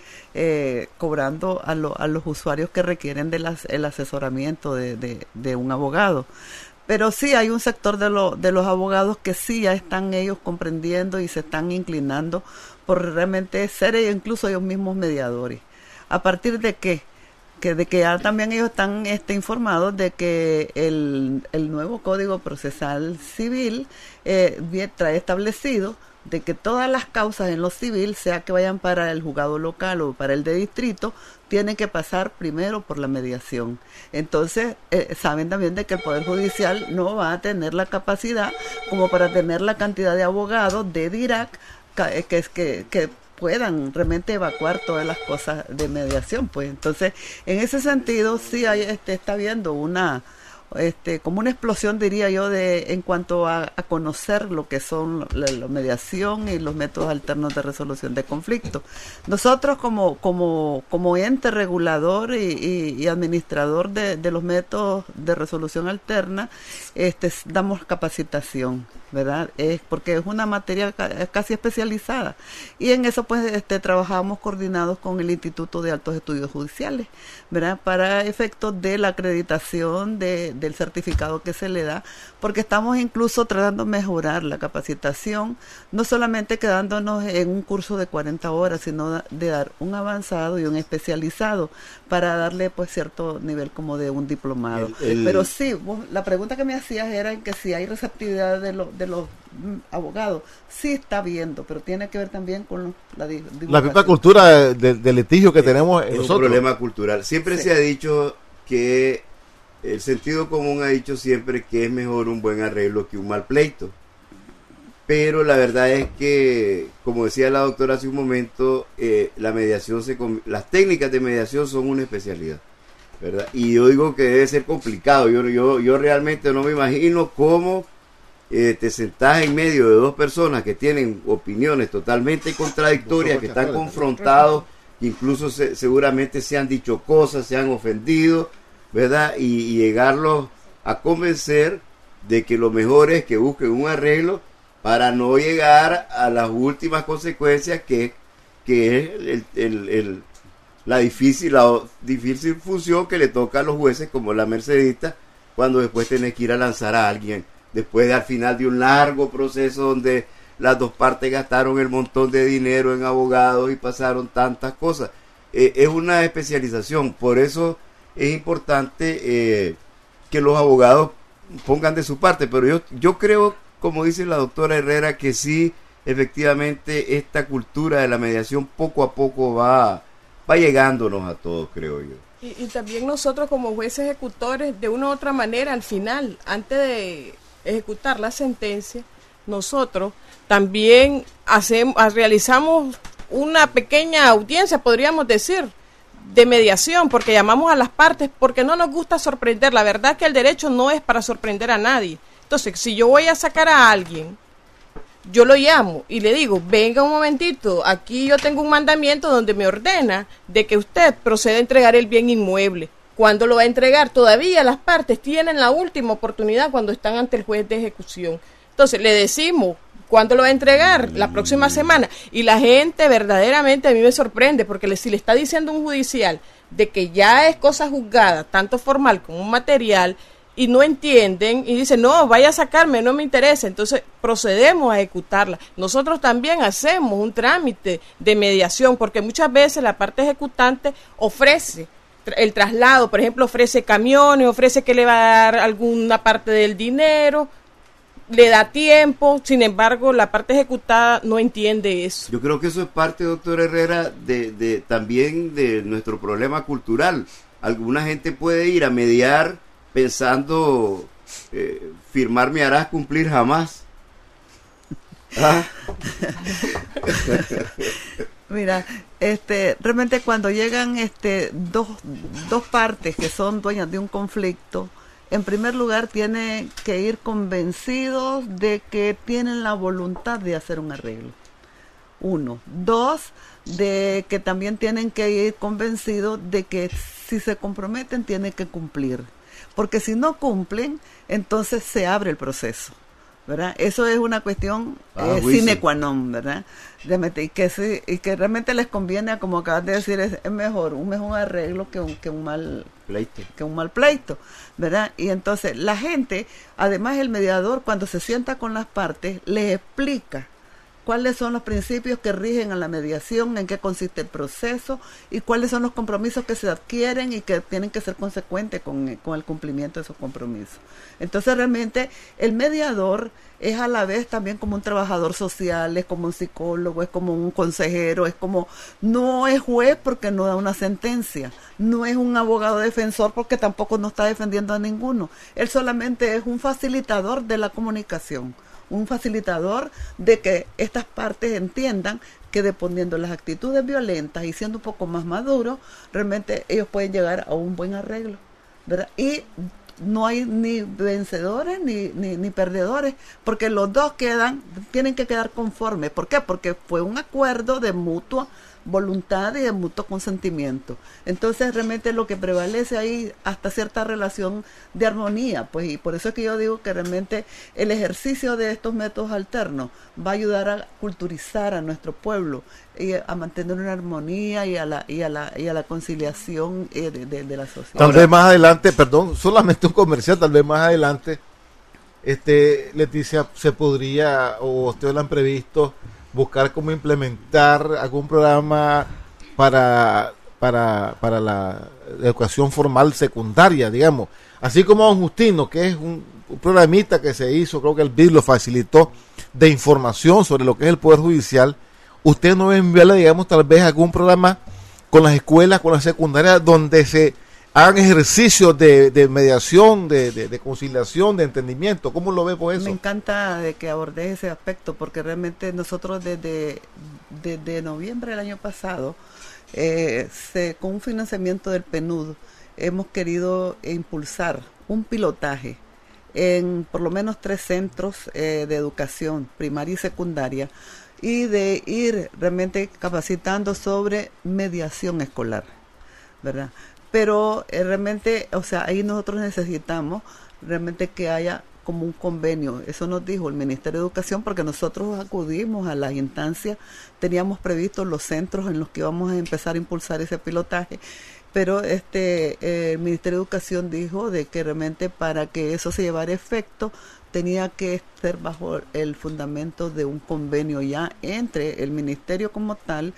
cobrando a los usuarios que requieren el asesoramiento de un abogado. Pero sí hay un sector de los abogados que sí ya están ellos comprendiendo y se están inclinando por realmente ser incluso ellos mismos mediadores. ¿A partir de qué? De que ya también ellos están informados de que el nuevo Código Procesal Civil trae establecido de que todas las causas en lo civil, sea que vayan para el juzgado local o para el de distrito, tienen que pasar primero por la mediación. Entonces, saben también de que el Poder Judicial no va a tener la capacidad como para tener la cantidad de abogados de DIRAC que puedan realmente evacuar todas las cosas de mediación, pues. Entonces, en ese sentido, sí hay, está habiendo como una explosión, diría yo, en cuanto a conocer lo que son la mediación y los métodos alternos de resolución de conflictos. Nosotros como ente regulador y administrador de los métodos de resolución alterna, damos capacitación, ¿verdad? Porque es una materia casi especializada, y en eso pues trabajamos coordinados con el Instituto de Altos Estudios Judiciales, ¿verdad? Para efectos de la acreditación del certificado que se le da, porque estamos incluso tratando de mejorar la capacitación, no solamente quedándonos en un curso de 40 horas, sino de dar un avanzado y un especializado para darle pues cierto nivel como de un diplomado. Pero sí, la pregunta que me hacías era en que si hay receptividad de los abogados, sí está viendo, pero tiene que ver también con la misma cultura de litigio que tenemos es nosotros. Un problema cultural. Siempre se ha dicho que el sentido común ha dicho siempre que es mejor un buen arreglo que un mal pleito. Pero la verdad es que, como decía la doctora hace un momento, la mediación las técnicas de mediación son una especialidad, ¿verdad? Y yo digo que debe ser complicado. Yo realmente no me imagino cómo te sentás en medio de dos personas que tienen opiniones totalmente contradictorias, que están confrontados, incluso seguramente se han dicho cosas, se han ofendido, ¿verdad? Y llegarlos a convencer de que lo mejor es que busquen un arreglo para no llegar a las últimas consecuencias que es la difícil función que le toca a los jueces como la mercedista, cuando después tenés que ir a lanzar a alguien después de al final de un largo proceso donde las dos partes gastaron el montón de dinero en abogados y pasaron tantas cosas. Es una especialización, por eso es importante que los abogados pongan de su parte, pero yo creo, como dice la doctora Herrera, que sí, efectivamente, esta cultura de la mediación poco a poco va llegándonos a todos, creo yo. Y también nosotros como jueces ejecutores, de una u otra manera, al final, antes de ejecutar la sentencia, nosotros también realizamos una pequeña audiencia, podríamos decir, de mediación, porque llamamos a las partes, porque no nos gusta sorprender. La verdad que el derecho no es para sorprender a nadie. Entonces, si yo voy a sacar a alguien, yo lo llamo y le digo, venga un momentito, aquí yo tengo un mandamiento donde me ordena de que usted proceda a entregar el bien inmueble. ¿Cuándo lo va a entregar? Todavía las partes tienen la última oportunidad cuando están ante el juez de ejecución. Entonces, le decimos, ¿cuándo lo va a entregar? La próxima semana. Y la gente verdaderamente a mí me sorprende, porque si le está diciendo un judicial de que ya es cosa juzgada, tanto formal como material, y no entienden, y dicen, no, vaya a sacarme, no me interesa, entonces procedemos a ejecutarla. Nosotros también hacemos un trámite de mediación, porque muchas veces la parte ejecutante ofrece el traslado, por ejemplo, ofrece camiones, ofrece que le va a dar alguna parte del dinero, le da tiempo, sin embargo, la parte ejecutada no entiende eso. Yo creo que eso es parte, doctor Herrera, también de nuestro problema cultural. Alguna gente puede ir a mediar pensando, firmar me harás cumplir jamás. ¿Ah? Mira, realmente cuando llegan dos partes que son dueñas de un conflicto, en primer lugar tienen que ir convencidos de que tienen la voluntad de hacer un arreglo. 1. 2, de que también tienen que ir convencidos de que si se comprometen tienen que cumplir. porque si no cumplen, entonces se abre el proceso, ¿verdad? Eso es una cuestión sine qua non, ¿verdad? Y que realmente les conviene, como acabas de decir, es mejor un arreglo que un mal pleito, ¿verdad? Y entonces la gente, además el mediador, cuando se sienta con las partes, les explica cuáles son los principios que rigen a la mediación, en qué consiste el proceso y cuáles son los compromisos que se adquieren y que tienen que ser consecuentes con el cumplimiento de esos compromisos. Entonces realmente el mediador es a la vez también como un trabajador social, es como un psicólogo, es como un consejero, no es juez porque no da una sentencia, no es un abogado defensor porque tampoco no está defendiendo a ninguno. Él solamente es un facilitador de la comunicación, un facilitador de que estas partes entiendan que dependiendo de las actitudes violentas y siendo un poco más maduros, realmente ellos pueden llegar a un buen arreglo, ¿verdad? Y no hay ni vencedores ni perdedores, porque los dos tienen que quedar conformes. ¿Por qué? Porque fue un acuerdo de mutua voluntad y de mutuo consentimiento. Entonces realmente lo que prevalece ahí hasta cierta relación de armonía, pues, y por eso es que yo digo que realmente el ejercicio de estos métodos alternos va a ayudar a culturizar a nuestro pueblo y a mantener una armonía y a la conciliación de la sociedad. Tal vez más adelante, perdón, solamente un comercial, tal vez más adelante, Leticia, se podría, o ustedes lo han previsto, buscar cómo implementar algún programa para la educación formal secundaria, digamos. Así como Don Justino, que es un programita que se hizo, creo que el BID lo facilitó, de información sobre lo que es el Poder Judicial. Usted no va a enviarle, digamos, tal vez algún programa con las escuelas, con las secundarias, donde se hagan ejercicios de mediación, de conciliación, de entendimiento. ¿Cómo lo ve por eso? Me encanta de que abordes ese aspecto, porque realmente nosotros desde noviembre del año pasado, con un financiamiento del PNUD, hemos querido impulsar un pilotaje en por lo menos 3 centros de educación primaria y secundaria, y de ir realmente capacitando sobre mediación escolar, ¿verdad? Pero realmente, o sea, ahí nosotros necesitamos realmente que haya como un convenio. Eso nos dijo el Ministerio de Educación, porque nosotros acudimos a las instancias, teníamos previstos los centros en los que íbamos a empezar a impulsar ese pilotaje, pero el Ministerio de Educación dijo de que realmente para que eso se llevara a efecto tenía que ser bajo el fundamento de un convenio ya entre el ministerio como tal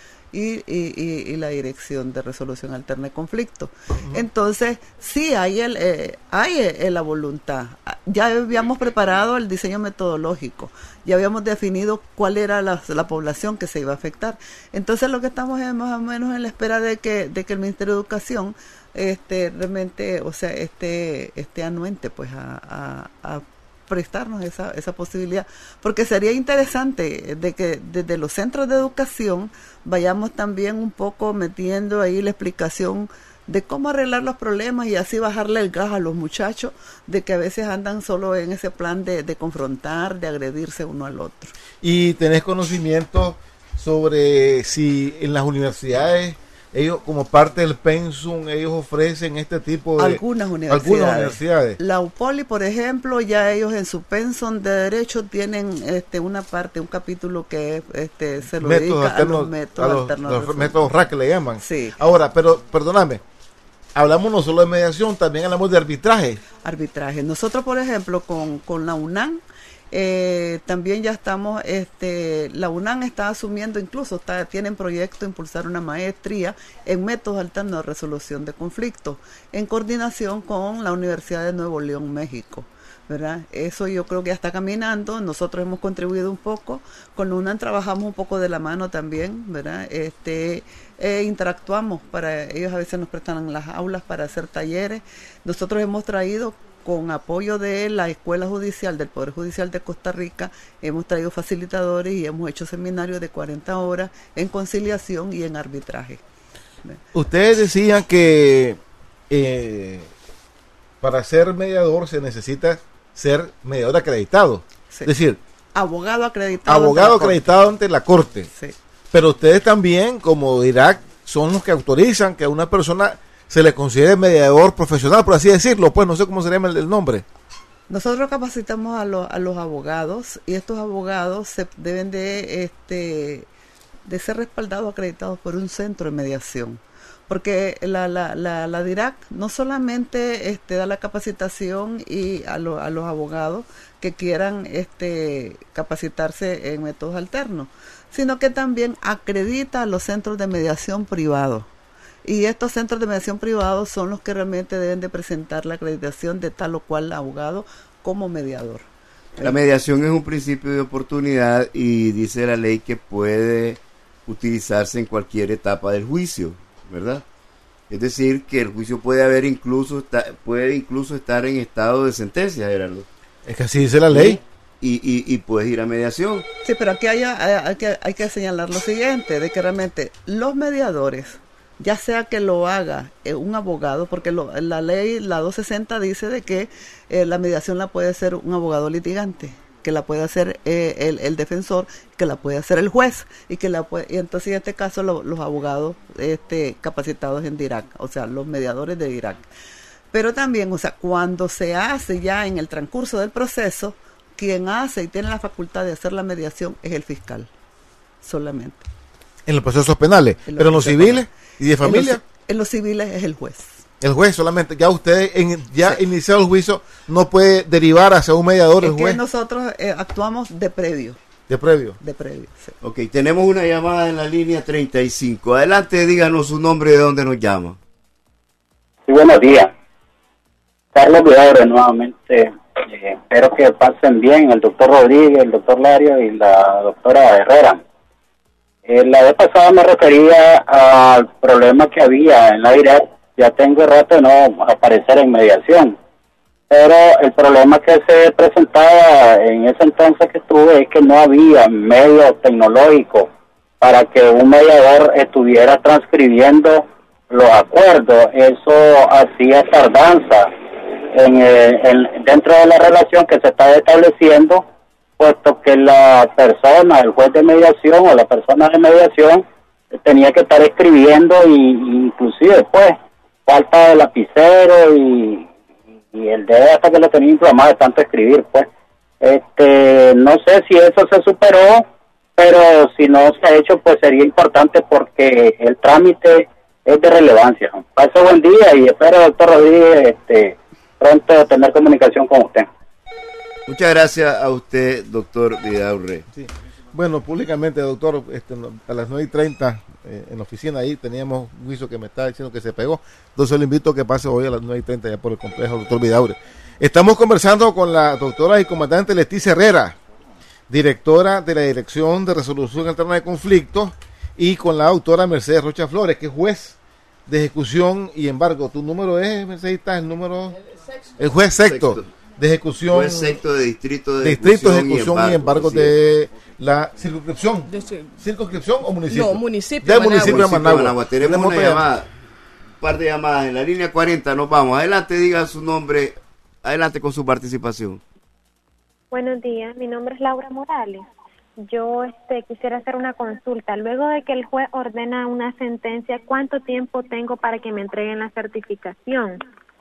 y la Dirección de Resolución Alterna de Conflictos. Uh-huh. Entonces, sí hay la voluntad. Ya habíamos preparado el diseño metodológico, ya habíamos definido cuál era la población que se iba a afectar. Entonces, lo que estamos es más o menos en la espera de que el Ministerio de Educación realmente, o sea, esté anuente pues a prestarnos esa posibilidad, porque sería interesante de que desde los centros de educación vayamos también un poco metiendo ahí la explicación de cómo arreglar los problemas y así bajarle el gas a los muchachos, de que a veces andan solo en ese plan de confrontar, de agredirse uno al otro. ¿Y tenés conocimiento sobre si en las universidades ellos, como parte del pensum, ellos ofrecen este tipo de... Algunas universidades. La UPOLI, por ejemplo, ya ellos en su pensum de Derecho tienen una parte, un capítulo que se lo dedica a los métodos alternos. Los métodos RAC le llaman. Sí. Ahora, pero, perdóname, hablamos no solo de mediación, también hablamos de arbitraje. Arbitraje. Nosotros, por ejemplo, con la UNAM, también ya estamos, la UNAM está asumiendo, incluso tienen proyecto de impulsar una maestría en métodos alternos de resolución de conflictos, en coordinación con la Universidad de Nuevo León, México, ¿verdad? Eso yo creo que ya está caminando. Nosotros hemos contribuido un poco, con la UNAM trabajamos un poco de la mano también, ¿verdad? Interactuamos, ellos a veces nos prestan las aulas para hacer talleres. Nosotros hemos traído, con apoyo de la Escuela Judicial del Poder Judicial de Costa Rica, hemos traído facilitadores y hemos hecho seminarios de 40 horas en conciliación y en arbitraje. Ustedes decían que para ser mediador se necesita ser mediador acreditado. Sí. Es decir, abogado acreditado ante la Corte. Sí. Pero ustedes también, como DIRAC, son los que autorizan que una persona se le considere mediador profesional, por así decirlo, pues no sé cómo se llama el nombre. Nosotros capacitamos a los abogados, y estos abogados se deben de ser respaldados, acreditados por un centro de mediación, porque la DIRAC no solamente da la capacitación y a los abogados que quieran capacitarse en métodos alternos, sino que también acredita a los centros de mediación privados. Y estos centros de mediación privados son los que realmente deben de presentar la acreditación de tal o cual abogado como mediador. La mediación es un principio de oportunidad y dice la ley que puede utilizarse en cualquier etapa del juicio, ¿verdad? Es decir, que el juicio puede incluso estar en estado de sentencia, Gerardo. Es que así dice la ley. Y puedes ir a mediación. Sí, pero aquí hay que señalar lo siguiente, de que realmente los mediadores, ya sea que lo haga un abogado, porque la ley, la 260, dice de que la mediación la puede hacer un abogado litigante, que la puede hacer el defensor, que la puede hacer el juez, y entonces en este caso los abogados capacitados en DIRAC, o sea, los mediadores de DIRAC. Pero también, o sea, cuando se hace ya en el transcurso del proceso, quien hace y tiene la facultad de hacer la mediación es el fiscal, solamente. En los procesos penales, pero en los civiles y de familia. En los civiles es el juez. El juez solamente, ya usted iniciado el juicio no puede derivar hacia un mediador, el juez. Que nosotros actuamos de previo. De previo. De previo, sí. Ok, tenemos una llamada en la línea 35. Adelante, díganos su nombre y de dónde nos llama. Sí, buenos días. Carlos Vidal, nuevamente. Espero que pasen bien el doctor Rodríguez, el doctor Lario y la doctora Herrera. La vez pasada me refería al problema que había en la DIRAC. Ya tengo rato de no aparecer en mediación, pero el problema que se presentaba en ese entonces que estuve es que no había medio tecnológico para que un mediador estuviera transcribiendo los acuerdos. Eso hacía tardanza dentro de la relación que se estaba estableciendo, puesto que la persona, el juez de mediación o la persona de mediación tenía que estar escribiendo y inclusive pues falta de lapicero y el dedo hasta que lo tenía inflamado de tanto escribir, pues. No sé si eso se superó, pero si no se ha hecho, pues sería importante porque el trámite es de relevancia. Pase buen día y espero, doctor Rodríguez, pronto tener comunicación con usted. Muchas gracias a usted, doctor Vidaurre. Sí. Bueno, públicamente, doctor, a las 9:30 en la oficina ahí teníamos un juicio que me está diciendo que se pegó. Entonces le invito a que pase hoy a las 9:30 ya por el complejo, doctor Vidaurre. Estamos conversando con la doctora y comandante Leticia Herrera, directora de la Dirección de Resolución Alterna de Conflictos, y con la doctora Mercedes Rocha Flores, que es juez de ejecución y embargo. ¿Tu número es, Mercedes? El juez sexto de ejecución. Juez sexto de distrito de ejecución y embargo de la circunscripción. ¿Circunscripción o municipio? No, municipio. Del municipio de Managua. Tenemos una llamada, un par de llamadas en la línea 40. Nos vamos. Adelante, diga su nombre. Adelante con su participación. Buenos días, mi nombre es Laura Morales. Yo quisiera hacer una consulta. Luego de que el juez ordena una sentencia, ¿cuánto tiempo tengo para que me entreguen la certificación?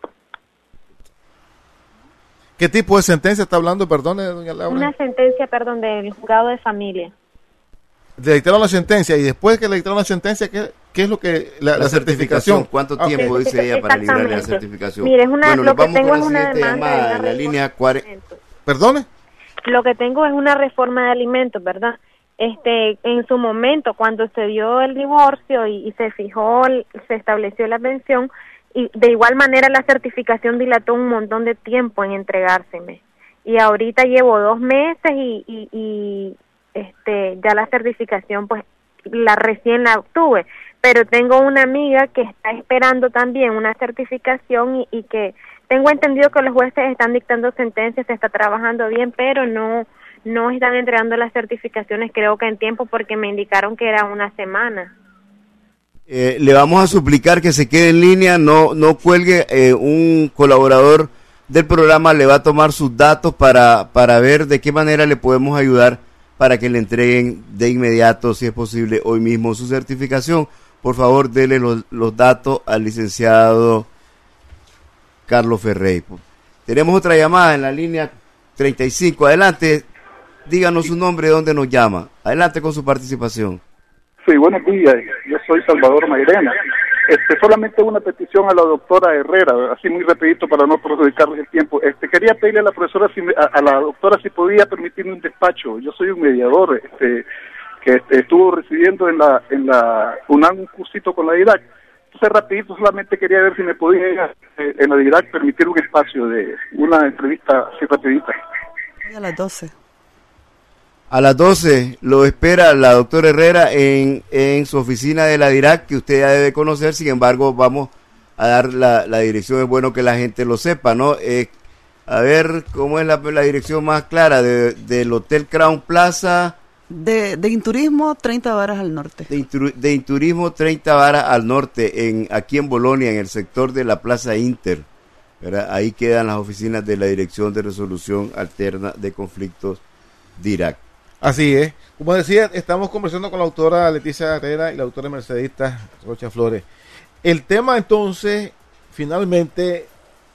¿Qué tipo de sentencia está hablando, perdón, doña Laura? Una sentencia, del juzgado de familia. Le dictaron la sentencia y después que le dictaron la sentencia, ¿qué es lo que la certificación? ¿Cuánto tiempo dice ella para librarle la certificación? Mire, lo que tengo es una demanda en la línea 40. ¿Perdone? Lo que tengo es una reforma de alimentos, ¿verdad? En su momento, cuando se dio el divorcio y se estableció la pensión, y de igual manera la certificación dilató un montón de tiempo en entregárseme. Y ahorita llevo 2 meses y ya la certificación, pues, recién la obtuve. Pero tengo una amiga que está esperando también una certificación y que tengo entendido que los jueces están dictando sentencias, se está trabajando bien, pero no están entregando las certificaciones, creo que en tiempo, porque me indicaron que era una semana. Le vamos a suplicar que se quede en línea, no cuelgue. Un colaborador del programa le va a tomar sus datos para ver de qué manera le podemos ayudar para que le entreguen de inmediato, si es posible, hoy mismo su certificación. por favor, dele los datos al licenciado Carlos Ferrey. Tenemos otra llamada en la línea 35. Adelante, díganos su nombre, de dónde nos llama. Adelante con su participación. Sí, buenos días. Yo soy Salvador Mairena. Solamente una petición a la doctora Herrera, así muy rapidito para no perjudicarles el tiempo. Quería pedirle a la profesora, a la doctora, si podía permitirme un despacho. Yo soy un mediador que estuvo recibiendo en la UNAM un cursito con la DIRAC. Entonces, rapidito, solamente quería ver si me podía en la DIRAC permitir un espacio de una entrevista así rapidita. A las 12. A las 12 lo espera la doctora Herrera en su oficina de la DIRAC, que usted ya debe conocer. Sin embargo, vamos a dar la dirección. Es bueno que la gente lo sepa, ¿no? A ver, ¿cómo es la dirección más clara? Del Hotel Crown Plaza. De Inturismo, 30 varas al norte. De Inturismo, 30 varas al norte, aquí en Bolonia, en el sector de la Plaza Inter, ¿verdad? Ahí quedan las oficinas de la Dirección de Resolución Alterna de Conflictos DIRAC. Así es. Como decía, estamos conversando con la autora Leticia Herrera y la autora mercedista Rocha Flores. El tema, entonces, finalmente,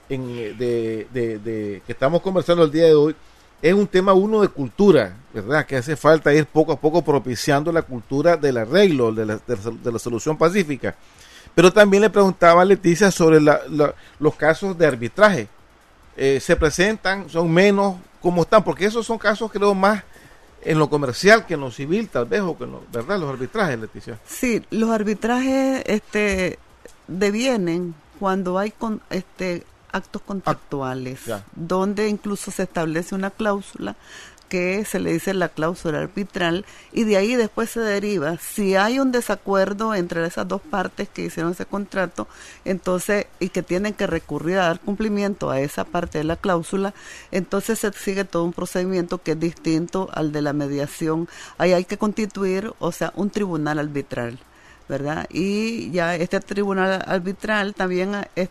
que estamos conversando el día de hoy, es un tema de cultura, ¿verdad? Que hace falta ir poco a poco propiciando la cultura del arreglo, de la solución pacífica. Pero también le preguntaba a Leticia sobre los casos de arbitraje. ¿Se presentan? ¿Son menos? ¿Cómo están? Porque esos son casos, creo, más en lo comercial que en lo civil, tal vez, o que no, ¿verdad? Los arbitrajes, Leticia. Sí, los arbitrajes devienen cuando hay actos contractuales, donde incluso se establece una cláusula que se le dice la cláusula arbitral, y de ahí después se deriva, si hay un desacuerdo entre esas dos partes que hicieron ese contrato, entonces, y que tienen que recurrir a dar cumplimiento a esa parte de la cláusula, entonces se sigue todo un procedimiento que es distinto al de la mediación. Ahí hay que constituir, un tribunal arbitral, ¿verdad? Y ya este tribunal arbitral también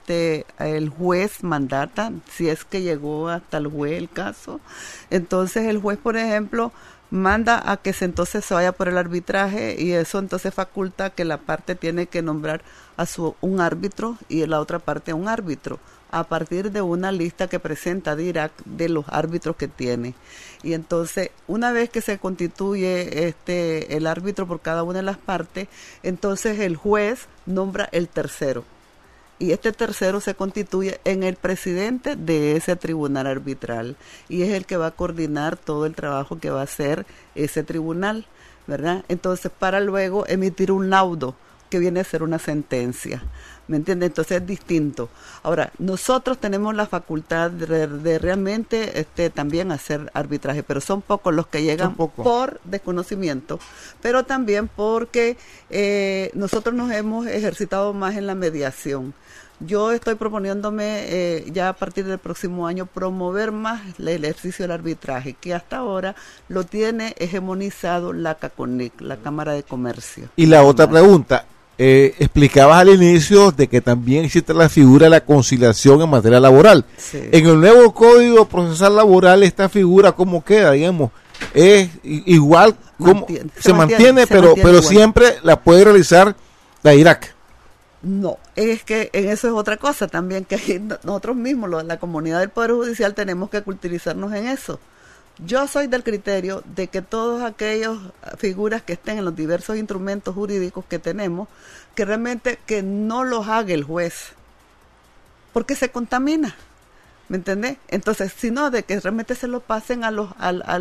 el juez mandata, si es que llegó hasta el juez el caso, entonces el juez, por ejemplo, manda a que entonces se vaya por el arbitraje, y eso entonces faculta que la parte tiene que nombrar a un árbitro y la otra parte a un árbitro, a partir de una lista que presenta DIRAC de los árbitros que tiene. Y entonces, una vez que se constituye el árbitro por cada una de las partes, entonces el juez nombra el tercero. Y este tercero se constituye en el presidente de ese tribunal arbitral. Y es el que va a coordinar todo el trabajo que va a hacer ese tribunal, ¿verdad? Entonces, para luego emitir un laudo, que viene a ser una sentencia. ¿Me entiende? Entonces es distinto. Ahora, nosotros tenemos la facultad de realmente también hacer arbitraje, pero son pocos los que llegan por desconocimiento, pero también porque nosotros nos hemos ejercitado más en la mediación. Yo estoy proponiéndome ya a partir del próximo año promover más el ejercicio del arbitraje, que hasta ahora lo tiene hegemonizado la CACONIC, la Cámara de Comercio. Y la otra pregunta, explicabas al inicio de que también existe la figura de la conciliación en materia laboral. Sí. En el nuevo Código Procesal Laboral, esta figura, ¿cómo queda? Digamos, es igual, se mantiene, pero igual. Siempre la puede realizar la DIRAC. No, es que en eso es otra cosa también, que nosotros mismos, la comunidad del Poder Judicial, tenemos que culturizarnos en eso. Yo soy del criterio de que todas aquellas figuras que estén en los diversos instrumentos jurídicos que tenemos, que realmente que no los haga el juez, porque se contamina, ¿me entendés? Entonces, sino de que realmente se lo pasen a los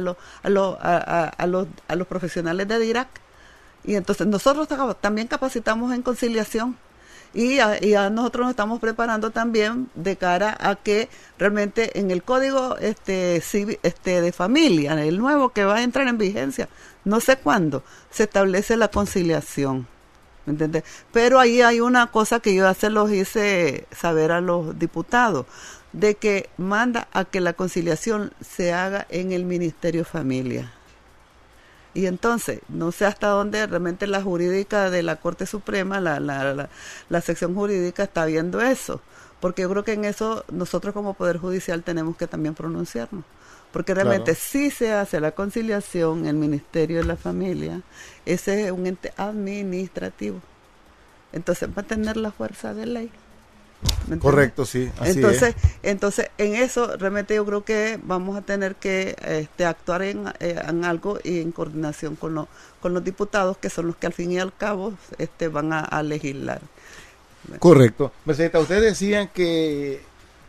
profesionales de DIRAC. Y entonces nosotros también capacitamos en conciliación. Y a nosotros nos estamos preparando también de cara a que realmente en el código de familia, el nuevo que va a entrar en vigencia, no sé cuándo, se establece la conciliación, ¿me entiendes? Pero ahí hay una cosa que yo ya se los hice saber a los diputados, de que manda a que la conciliación se haga en el Ministerio de Familia. Y entonces, no sé hasta dónde realmente la jurídica de la Corte Suprema, la sección jurídica está viendo eso, porque yo creo que en eso nosotros como Poder Judicial tenemos que también pronunciarnos, porque realmente sí se hace la conciliación en el Ministerio de la Familia, ese es un ente administrativo, entonces va a tener la fuerza de ley. Correcto, sí. Así entonces, en eso realmente yo creo que vamos a tener que actuar en algo y en coordinación con los diputados, que son los que al fin y al cabo van a legislar. Correcto. Mercedita, ustedes decían que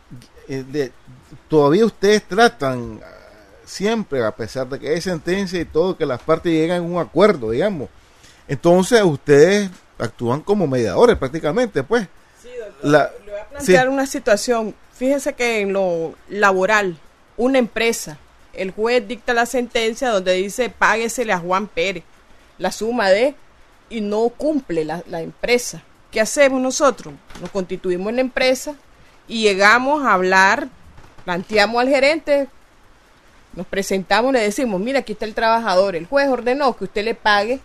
todavía ustedes tratan siempre, a pesar de que hay sentencia y todo, que las partes llegan a un acuerdo, digamos. Entonces ustedes actúan como mediadores prácticamente, pues. Sí, doctor. Le voy a plantear una situación. Fíjese que en lo laboral, una empresa, el juez dicta la sentencia donde dice páguesele a Juan Pérez la suma de, y no cumple la empresa. ¿Qué hacemos nosotros? Nos constituimos en la empresa y llegamos a hablar, planteamos al gerente, nos presentamos, le decimos, mira, aquí está el trabajador, el juez ordenó que usted le pague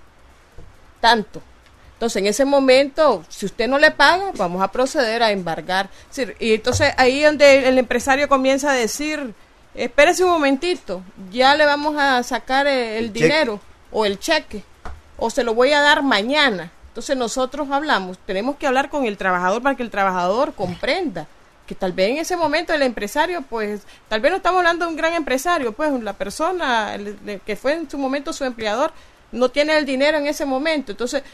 tanto. Entonces, en ese momento, si usted no le paga, vamos a proceder a embargar. Sí, y entonces, ahí es donde el empresario comienza a decir, espérese un momentito, ya le vamos a sacar el dinero o el cheque, o se lo voy a dar mañana. Entonces, nosotros hablamos, tenemos que hablar con el trabajador para que el trabajador comprenda que tal vez en ese momento el empresario, pues, tal vez no estamos hablando de un gran empresario, pues, la persona que fue en su momento su empleador, no tiene el dinero en ese momento. Entonces,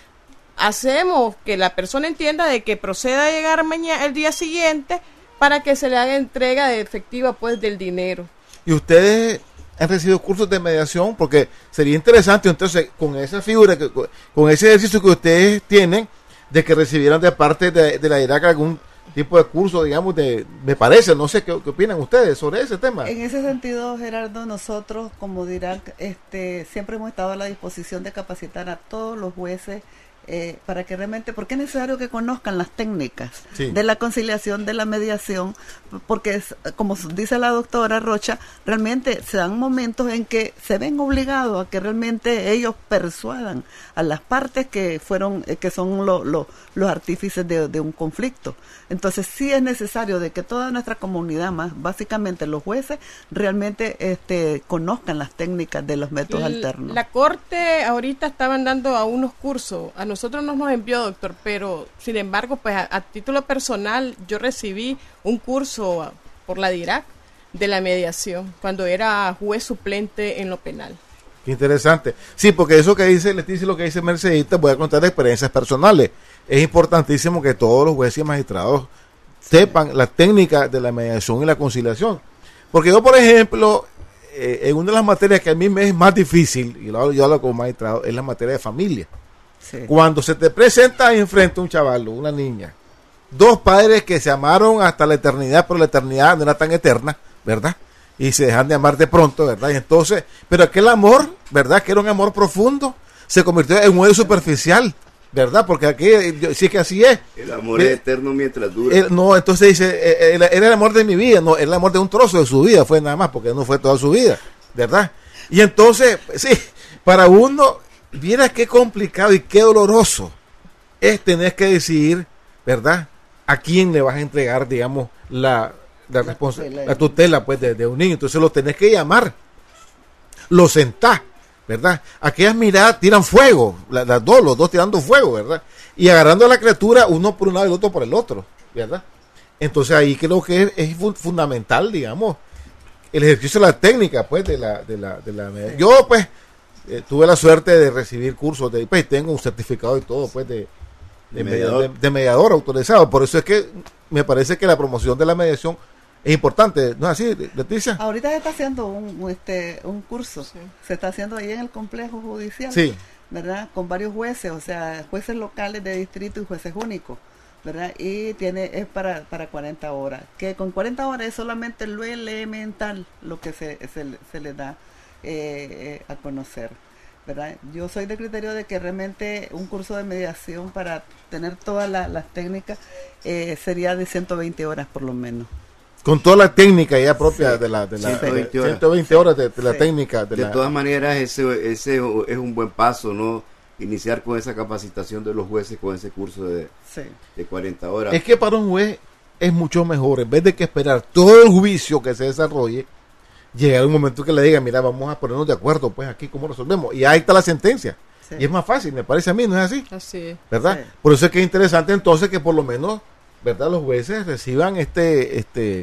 hacemos que la persona entienda de que proceda a llegar mañana, el día siguiente, para que se le haga entrega de efectiva, pues, del dinero. ¿Y ustedes han recibido cursos de mediación? Porque sería interesante, entonces, con esa figura, con ese ejercicio que ustedes tienen, de que recibieran de parte de la IRAC algún tipo de curso, digamos, me parece, no sé qué opinan ustedes sobre ese tema. En ese sentido, Gerardo, nosotros como DIRAC siempre hemos estado a la disposición de capacitar a todos los jueces para que realmente, porque es necesario que conozcan las técnicas de la conciliación, de la mediación, porque como dice la doctora Rocha, realmente se dan momentos en que se ven obligados a que realmente ellos persuadan a las partes que son los artífices de un conflicto. Entonces sí es necesario de que toda nuestra comunidad, más básicamente los jueces, realmente conozcan las técnicas de los métodos alternos. La Corte ahorita estaban dando a unos cursos, a nosotros no nos envió, doctor, pero sin embargo, pues a título personal yo recibí un curso por la DIRAC de la mediación cuando era juez suplente en lo penal. Qué interesante. Sí, porque eso que dice Leticia, lo que dice Mercedita, voy a contar experiencias personales. Es importantísimo que todos los jueces y magistrados sepan la técnica de la mediación y la conciliación. Porque yo, por ejemplo, en una de las materias que a mí me es más difícil, y yo hablo como magistrado, es la materia de familia. Sí. Cuando se te presenta enfrente un chaval, una niña, dos padres que se amaron hasta la eternidad, pero la eternidad no era tan eterna, ¿verdad? Y se dejan de amar de pronto, ¿verdad? Y entonces, pero aquel amor, ¿verdad? Que era un amor profundo, se convirtió en un odio superficial, ¿verdad? Porque aquí, sí que así es. El amor es eterno mientras dura. No, entonces dice, era el amor de mi vida, no, era el amor de un trozo de su vida, fue nada más, porque no fue toda su vida, ¿verdad? Y entonces, sí, para uno, viera qué complicado y qué doloroso es tener que decidir, ¿verdad? A quién le vas a entregar, digamos, la tutela pues de un niño. Entonces lo tenés que llamar, lo sentás, ¿verdad? Aquellas miradas tiran fuego, los dos tirando fuego, ¿verdad? Y agarrando a la criatura uno por un lado y el otro por el otro, ¿verdad? Entonces ahí creo que es fundamental, digamos, el ejercicio de la técnica, pues, de la yo, pues, tuve la suerte de recibir cursos, pues tengo un certificado y todo, pues, de mediador autorizado. Por eso es que me parece que la promoción de la mediación es importante, ¿no es así, Leticia? Ahorita se está haciendo un curso, se está haciendo ahí en el complejo judicial, ¿verdad? Con varios jueces, o sea, jueces locales de distrito y jueces únicos, ¿verdad? Y es para 40 horas, que con 40 horas es solamente lo elemental lo que se le da a conocer, ¿verdad? Yo soy de criterio de que realmente un curso de mediación para tener todas las técnicas sería de 120 horas por lo menos. Con toda la técnica ya propia de la 120 horas de la técnica. De todas maneras, ese es un buen paso, ¿no? Iniciar con esa capacitación de los jueces con ese curso de 40 horas. Es que para un juez es mucho mejor, en vez de que esperar todo el juicio que se desarrolle, llegar un momento que le diga, mira, vamos a ponernos de acuerdo, pues aquí cómo resolvemos. Y ahí está la sentencia. Sí. Y es más fácil, me parece a mí, ¿no es así? Así es. ¿Verdad? Sí. Por eso es que es interesante entonces que por lo menos, ¿verdad? Los jueces reciban este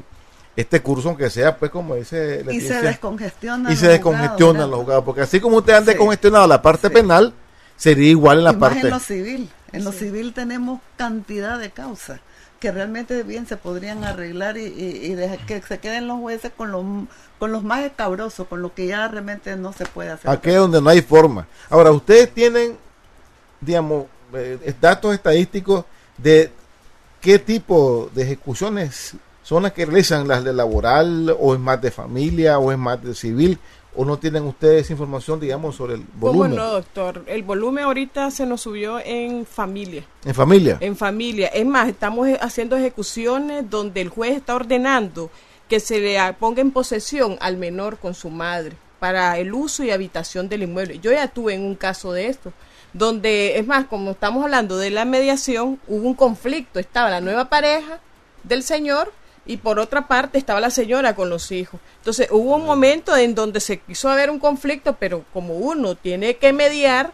curso, aunque sea, pues, como dice Y Leticia, se descongestionan y se descongestionan los juzgados, porque así como ustedes han descongestionado la parte penal, sería igual en la y parte... más en lo civil. En lo civil tenemos cantidad de causas que realmente bien se podrían arreglar y dejar que se queden los jueces con los más escabrosos, con lo que ya realmente no se puede hacer. Aquí es donde no hay forma. Ahora, ustedes tienen, digamos, datos estadísticos de qué tipo de ejecuciones son las que realizan, las de laboral, o es más de familia, o es más de civil, o no tienen ustedes información, digamos, sobre el volumen. ¿Cómo no, doctor? El volumen ahorita se nos subió en familia. ¿En familia? En familia. Es más, estamos haciendo ejecuciones donde el juez está ordenando que se le ponga en posesión al menor con su madre para el uso y habitación del inmueble. Yo ya tuve en un caso de esto, donde, es más, como estamos hablando de la mediación, hubo un conflicto. Estaba la nueva pareja del señor y por otra parte estaba la señora con los hijos. Entonces hubo un momento en donde se quiso haber un conflicto, pero como uno tiene que mediar,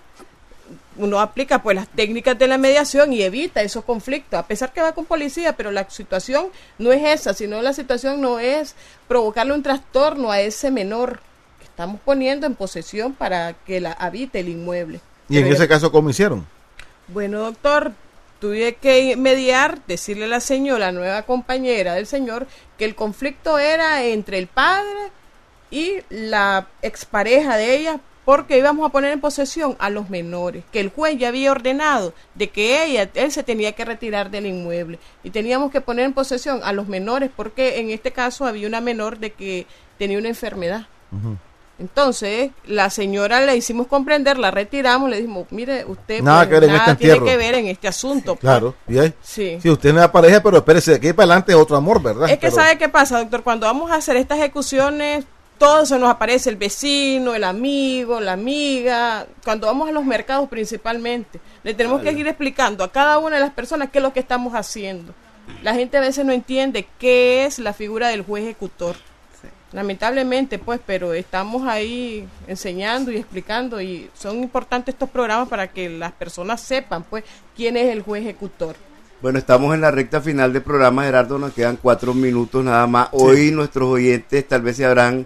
uno aplica pues las técnicas de la mediación y evita esos conflictos, a pesar que va con policía, pero la situación no es esa, sino la situación no es provocarle un trastorno a ese menor que estamos poniendo en posesión para que la habite el inmueble. ¿Y en ese caso cómo hicieron? Bueno, doctor, tuve que mediar, decirle a la señora, la nueva compañera del señor, que el conflicto era entre el padre y la expareja de ella, porque íbamos a poner en posesión a los menores, que el juez ya había ordenado de que él se tenía que retirar del inmueble, y teníamos que poner en posesión a los menores, porque en este caso había una menor de que tenía una enfermedad. Uh-huh. Entonces, la señora le hicimos comprender, la retiramos, le dijimos, mire, usted nada pues, tiene que ver en este asunto. Claro, pues. Sí. Si usted no es pareja, pero espérese, de aquí para adelante es otro amor, ¿verdad? Es que pero... ¿sabe qué pasa, doctor? Cuando vamos a hacer estas ejecuciones, todo se nos aparece, el vecino, el amigo, la amiga, cuando vamos a los mercados principalmente, le tenemos que ir explicando a cada una de las personas qué es lo que estamos haciendo. La gente a veces no entiende qué es la figura del juez ejecutor. Lamentablemente, pues, pero estamos ahí enseñando y explicando, y son importantes estos programas para que las personas sepan, pues, quién es el juez ejecutor. Bueno, estamos en la recta final del programa, Gerardo, nos quedan 4 minutos nada más. Hoy nuestros oyentes tal vez se habrán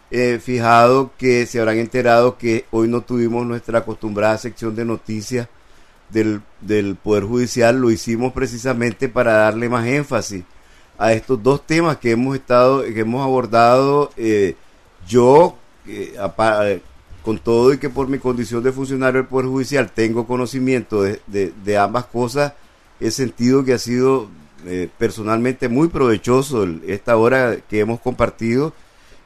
fijado, que se habrán enterado que hoy no tuvimos nuestra acostumbrada sección de noticias del Poder Judicial. Lo hicimos precisamente para darle más énfasis a estos dos temas que hemos abordado. Yo, con todo y que por mi condición de funcionario del Poder Judicial tengo conocimiento de ambas cosas, he sentido que ha sido personalmente muy provechoso esta hora que hemos compartido,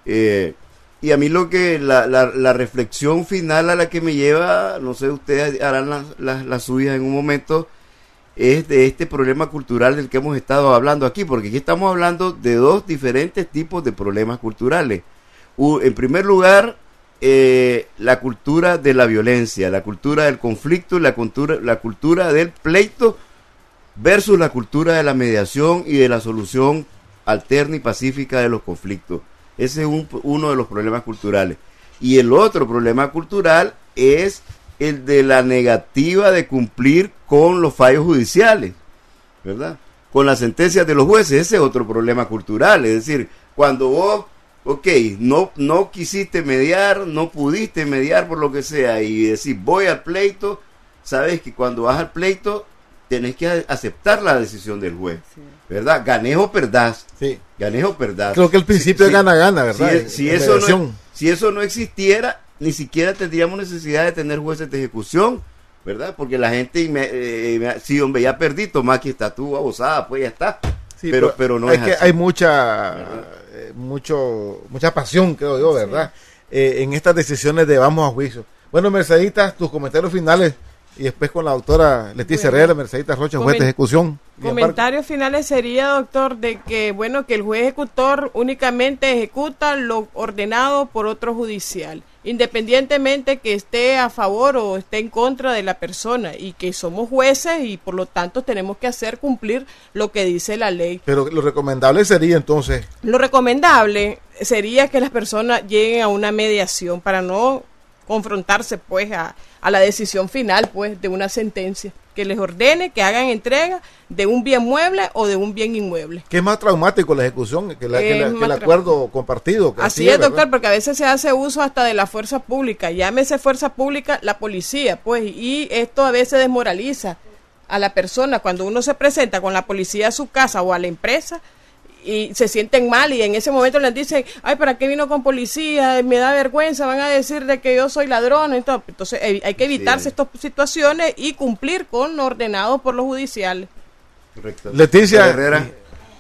y a mí lo que la reflexión final a la que me lleva, no sé, ustedes harán las suyas en un momento, es de este problema cultural del que hemos estado hablando aquí, porque aquí estamos hablando de dos diferentes tipos de problemas culturales. En primer lugar, la cultura de la violencia, la cultura del conflicto, la cultura del pleito versus la cultura de la mediación y de la solución alterna y pacífica de los conflictos. Ese es uno de los problemas culturales. Y el otro problema cultural es el de la negativa de cumplir con los fallos judiciales, ¿verdad? Con las sentencias de los jueces. Ese es otro problema cultural. Es decir, cuando vos, no quisiste mediar, no pudiste mediar por lo que sea, y decís, voy al pleito, sabes que cuando vas al pleito tenés que aceptar la decisión del juez, ¿verdad? Ganés o perdás. Sí. Ganés o perdás. Creo que el principio es gana-gana, ¿verdad? Si eso no existiera, ni siquiera tendríamos necesidad de tener jueces de ejecución, ¿verdad? Porque la gente, sí, hombre, ya perdí, toma, aquí está tu abusada, pues ya está. Sí, pero no es que así. hay mucha pasión, creo yo, ¿verdad? En estas decisiones de vamos a juicio. Bueno, Merceditas, tus comentarios finales, y después con la doctora Leticia Herrera, Mercedita Rocha, juez de ejecución. Comentarios finales sería, doctor, de que, que el juez ejecutor únicamente ejecuta lo ordenado por otro judicial, independientemente que esté a favor o esté en contra de la persona, y que somos jueces y por lo tanto tenemos que hacer cumplir lo que dice la ley. Pero lo recomendable sería entonces... Lo recomendable sería que las personas lleguen a una mediación para no confrontarse pues a la decisión final pues de una sentencia que les ordene que hagan entrega de un bien mueble o de un bien inmueble. ¿Qué es más traumático la ejecución que el acuerdo compartido? Así es, doctor, porque a veces se hace uso hasta de la fuerza pública, llámese fuerza pública la policía, pues, y esto a veces desmoraliza a la persona cuando uno se presenta con la policía a su casa o a la empresa y se sienten mal y en ese momento les dicen, ay, ¿para qué vino con policía? Me da vergüenza, van a decir de que yo soy ladrón. Entonces hay que evitarse estas situaciones y cumplir con lo ordenado por los judiciales. Correcto. Leticia Herrera.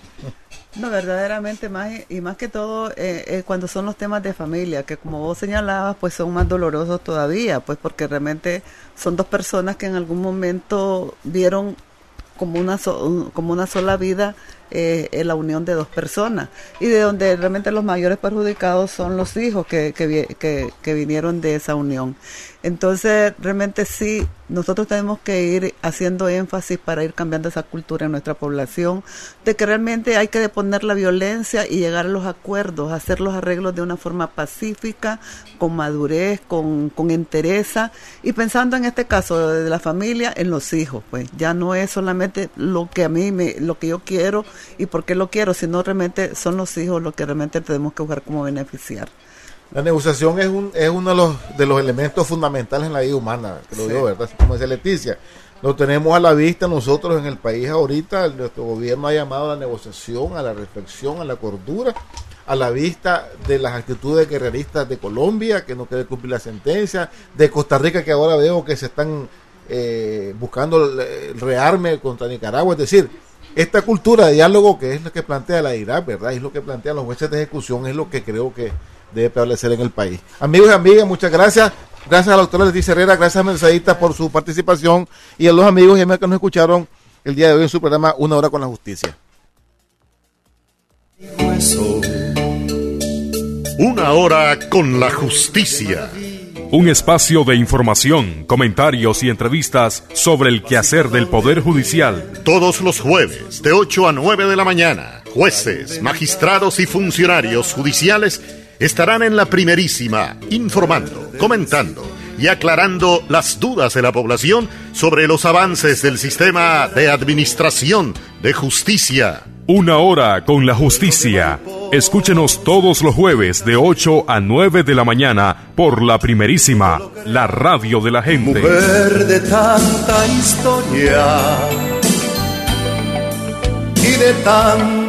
No, verdaderamente más que todo cuando son los temas de familia, que como vos señalabas, pues son más dolorosos todavía, pues porque realmente son dos personas que en algún momento vieron como una sola vida la unión de dos personas, y de donde realmente los mayores perjudicados son los hijos que vinieron de esa unión. Entonces realmente sí, nosotros tenemos que ir haciendo énfasis para ir cambiando esa cultura en nuestra población, de que realmente hay que deponer la violencia y llegar a los acuerdos, hacer los arreglos de una forma pacífica, con madurez, con entereza, y pensando en este caso de la familia, en los hijos, pues ya no es solamente lo que lo que yo quiero y por qué lo quiero, sino realmente son los hijos los que realmente tenemos que buscar cómo beneficiar. La negociación es uno de los elementos fundamentales en la vida humana, que lo digo, ¿verdad? Como dice Leticia, lo tenemos a la vista nosotros en el país ahorita. Nuestro gobierno ha llamado a la negociación, a la reflexión, a la cordura, a la vista de las actitudes guerreristas de Colombia, que no quiere cumplir la sentencia, de Costa Rica, que ahora veo que se están buscando el rearme contra Nicaragua. Es decir, esta cultura de diálogo, que es lo que plantea la IRAP, ¿verdad? Es lo que plantean los jueces de ejecución, es lo que creo que debe prevalecer en el país. Amigos y amigas, muchas gracias. Gracias a la doctora Leticia Herrera, gracias a Mercedita por su participación, y a los amigos y amigas que nos escucharon el día de hoy en su programa Una Hora con la Justicia. Una hora con la justicia. Un espacio de información, comentarios y entrevistas sobre el quehacer del Poder Judicial. Todos los jueves, de 8 a 9 de la mañana, jueces, magistrados y funcionarios judiciales estarán en la primerísima, informando, comentando y aclarando las dudas de la población sobre los avances del sistema de administración de justicia. Una hora con la justicia. Escúchenos todos los jueves de 8 a 9 de la mañana por la primerísima, la radio de la gente. Mujer de tanta historia y de tanta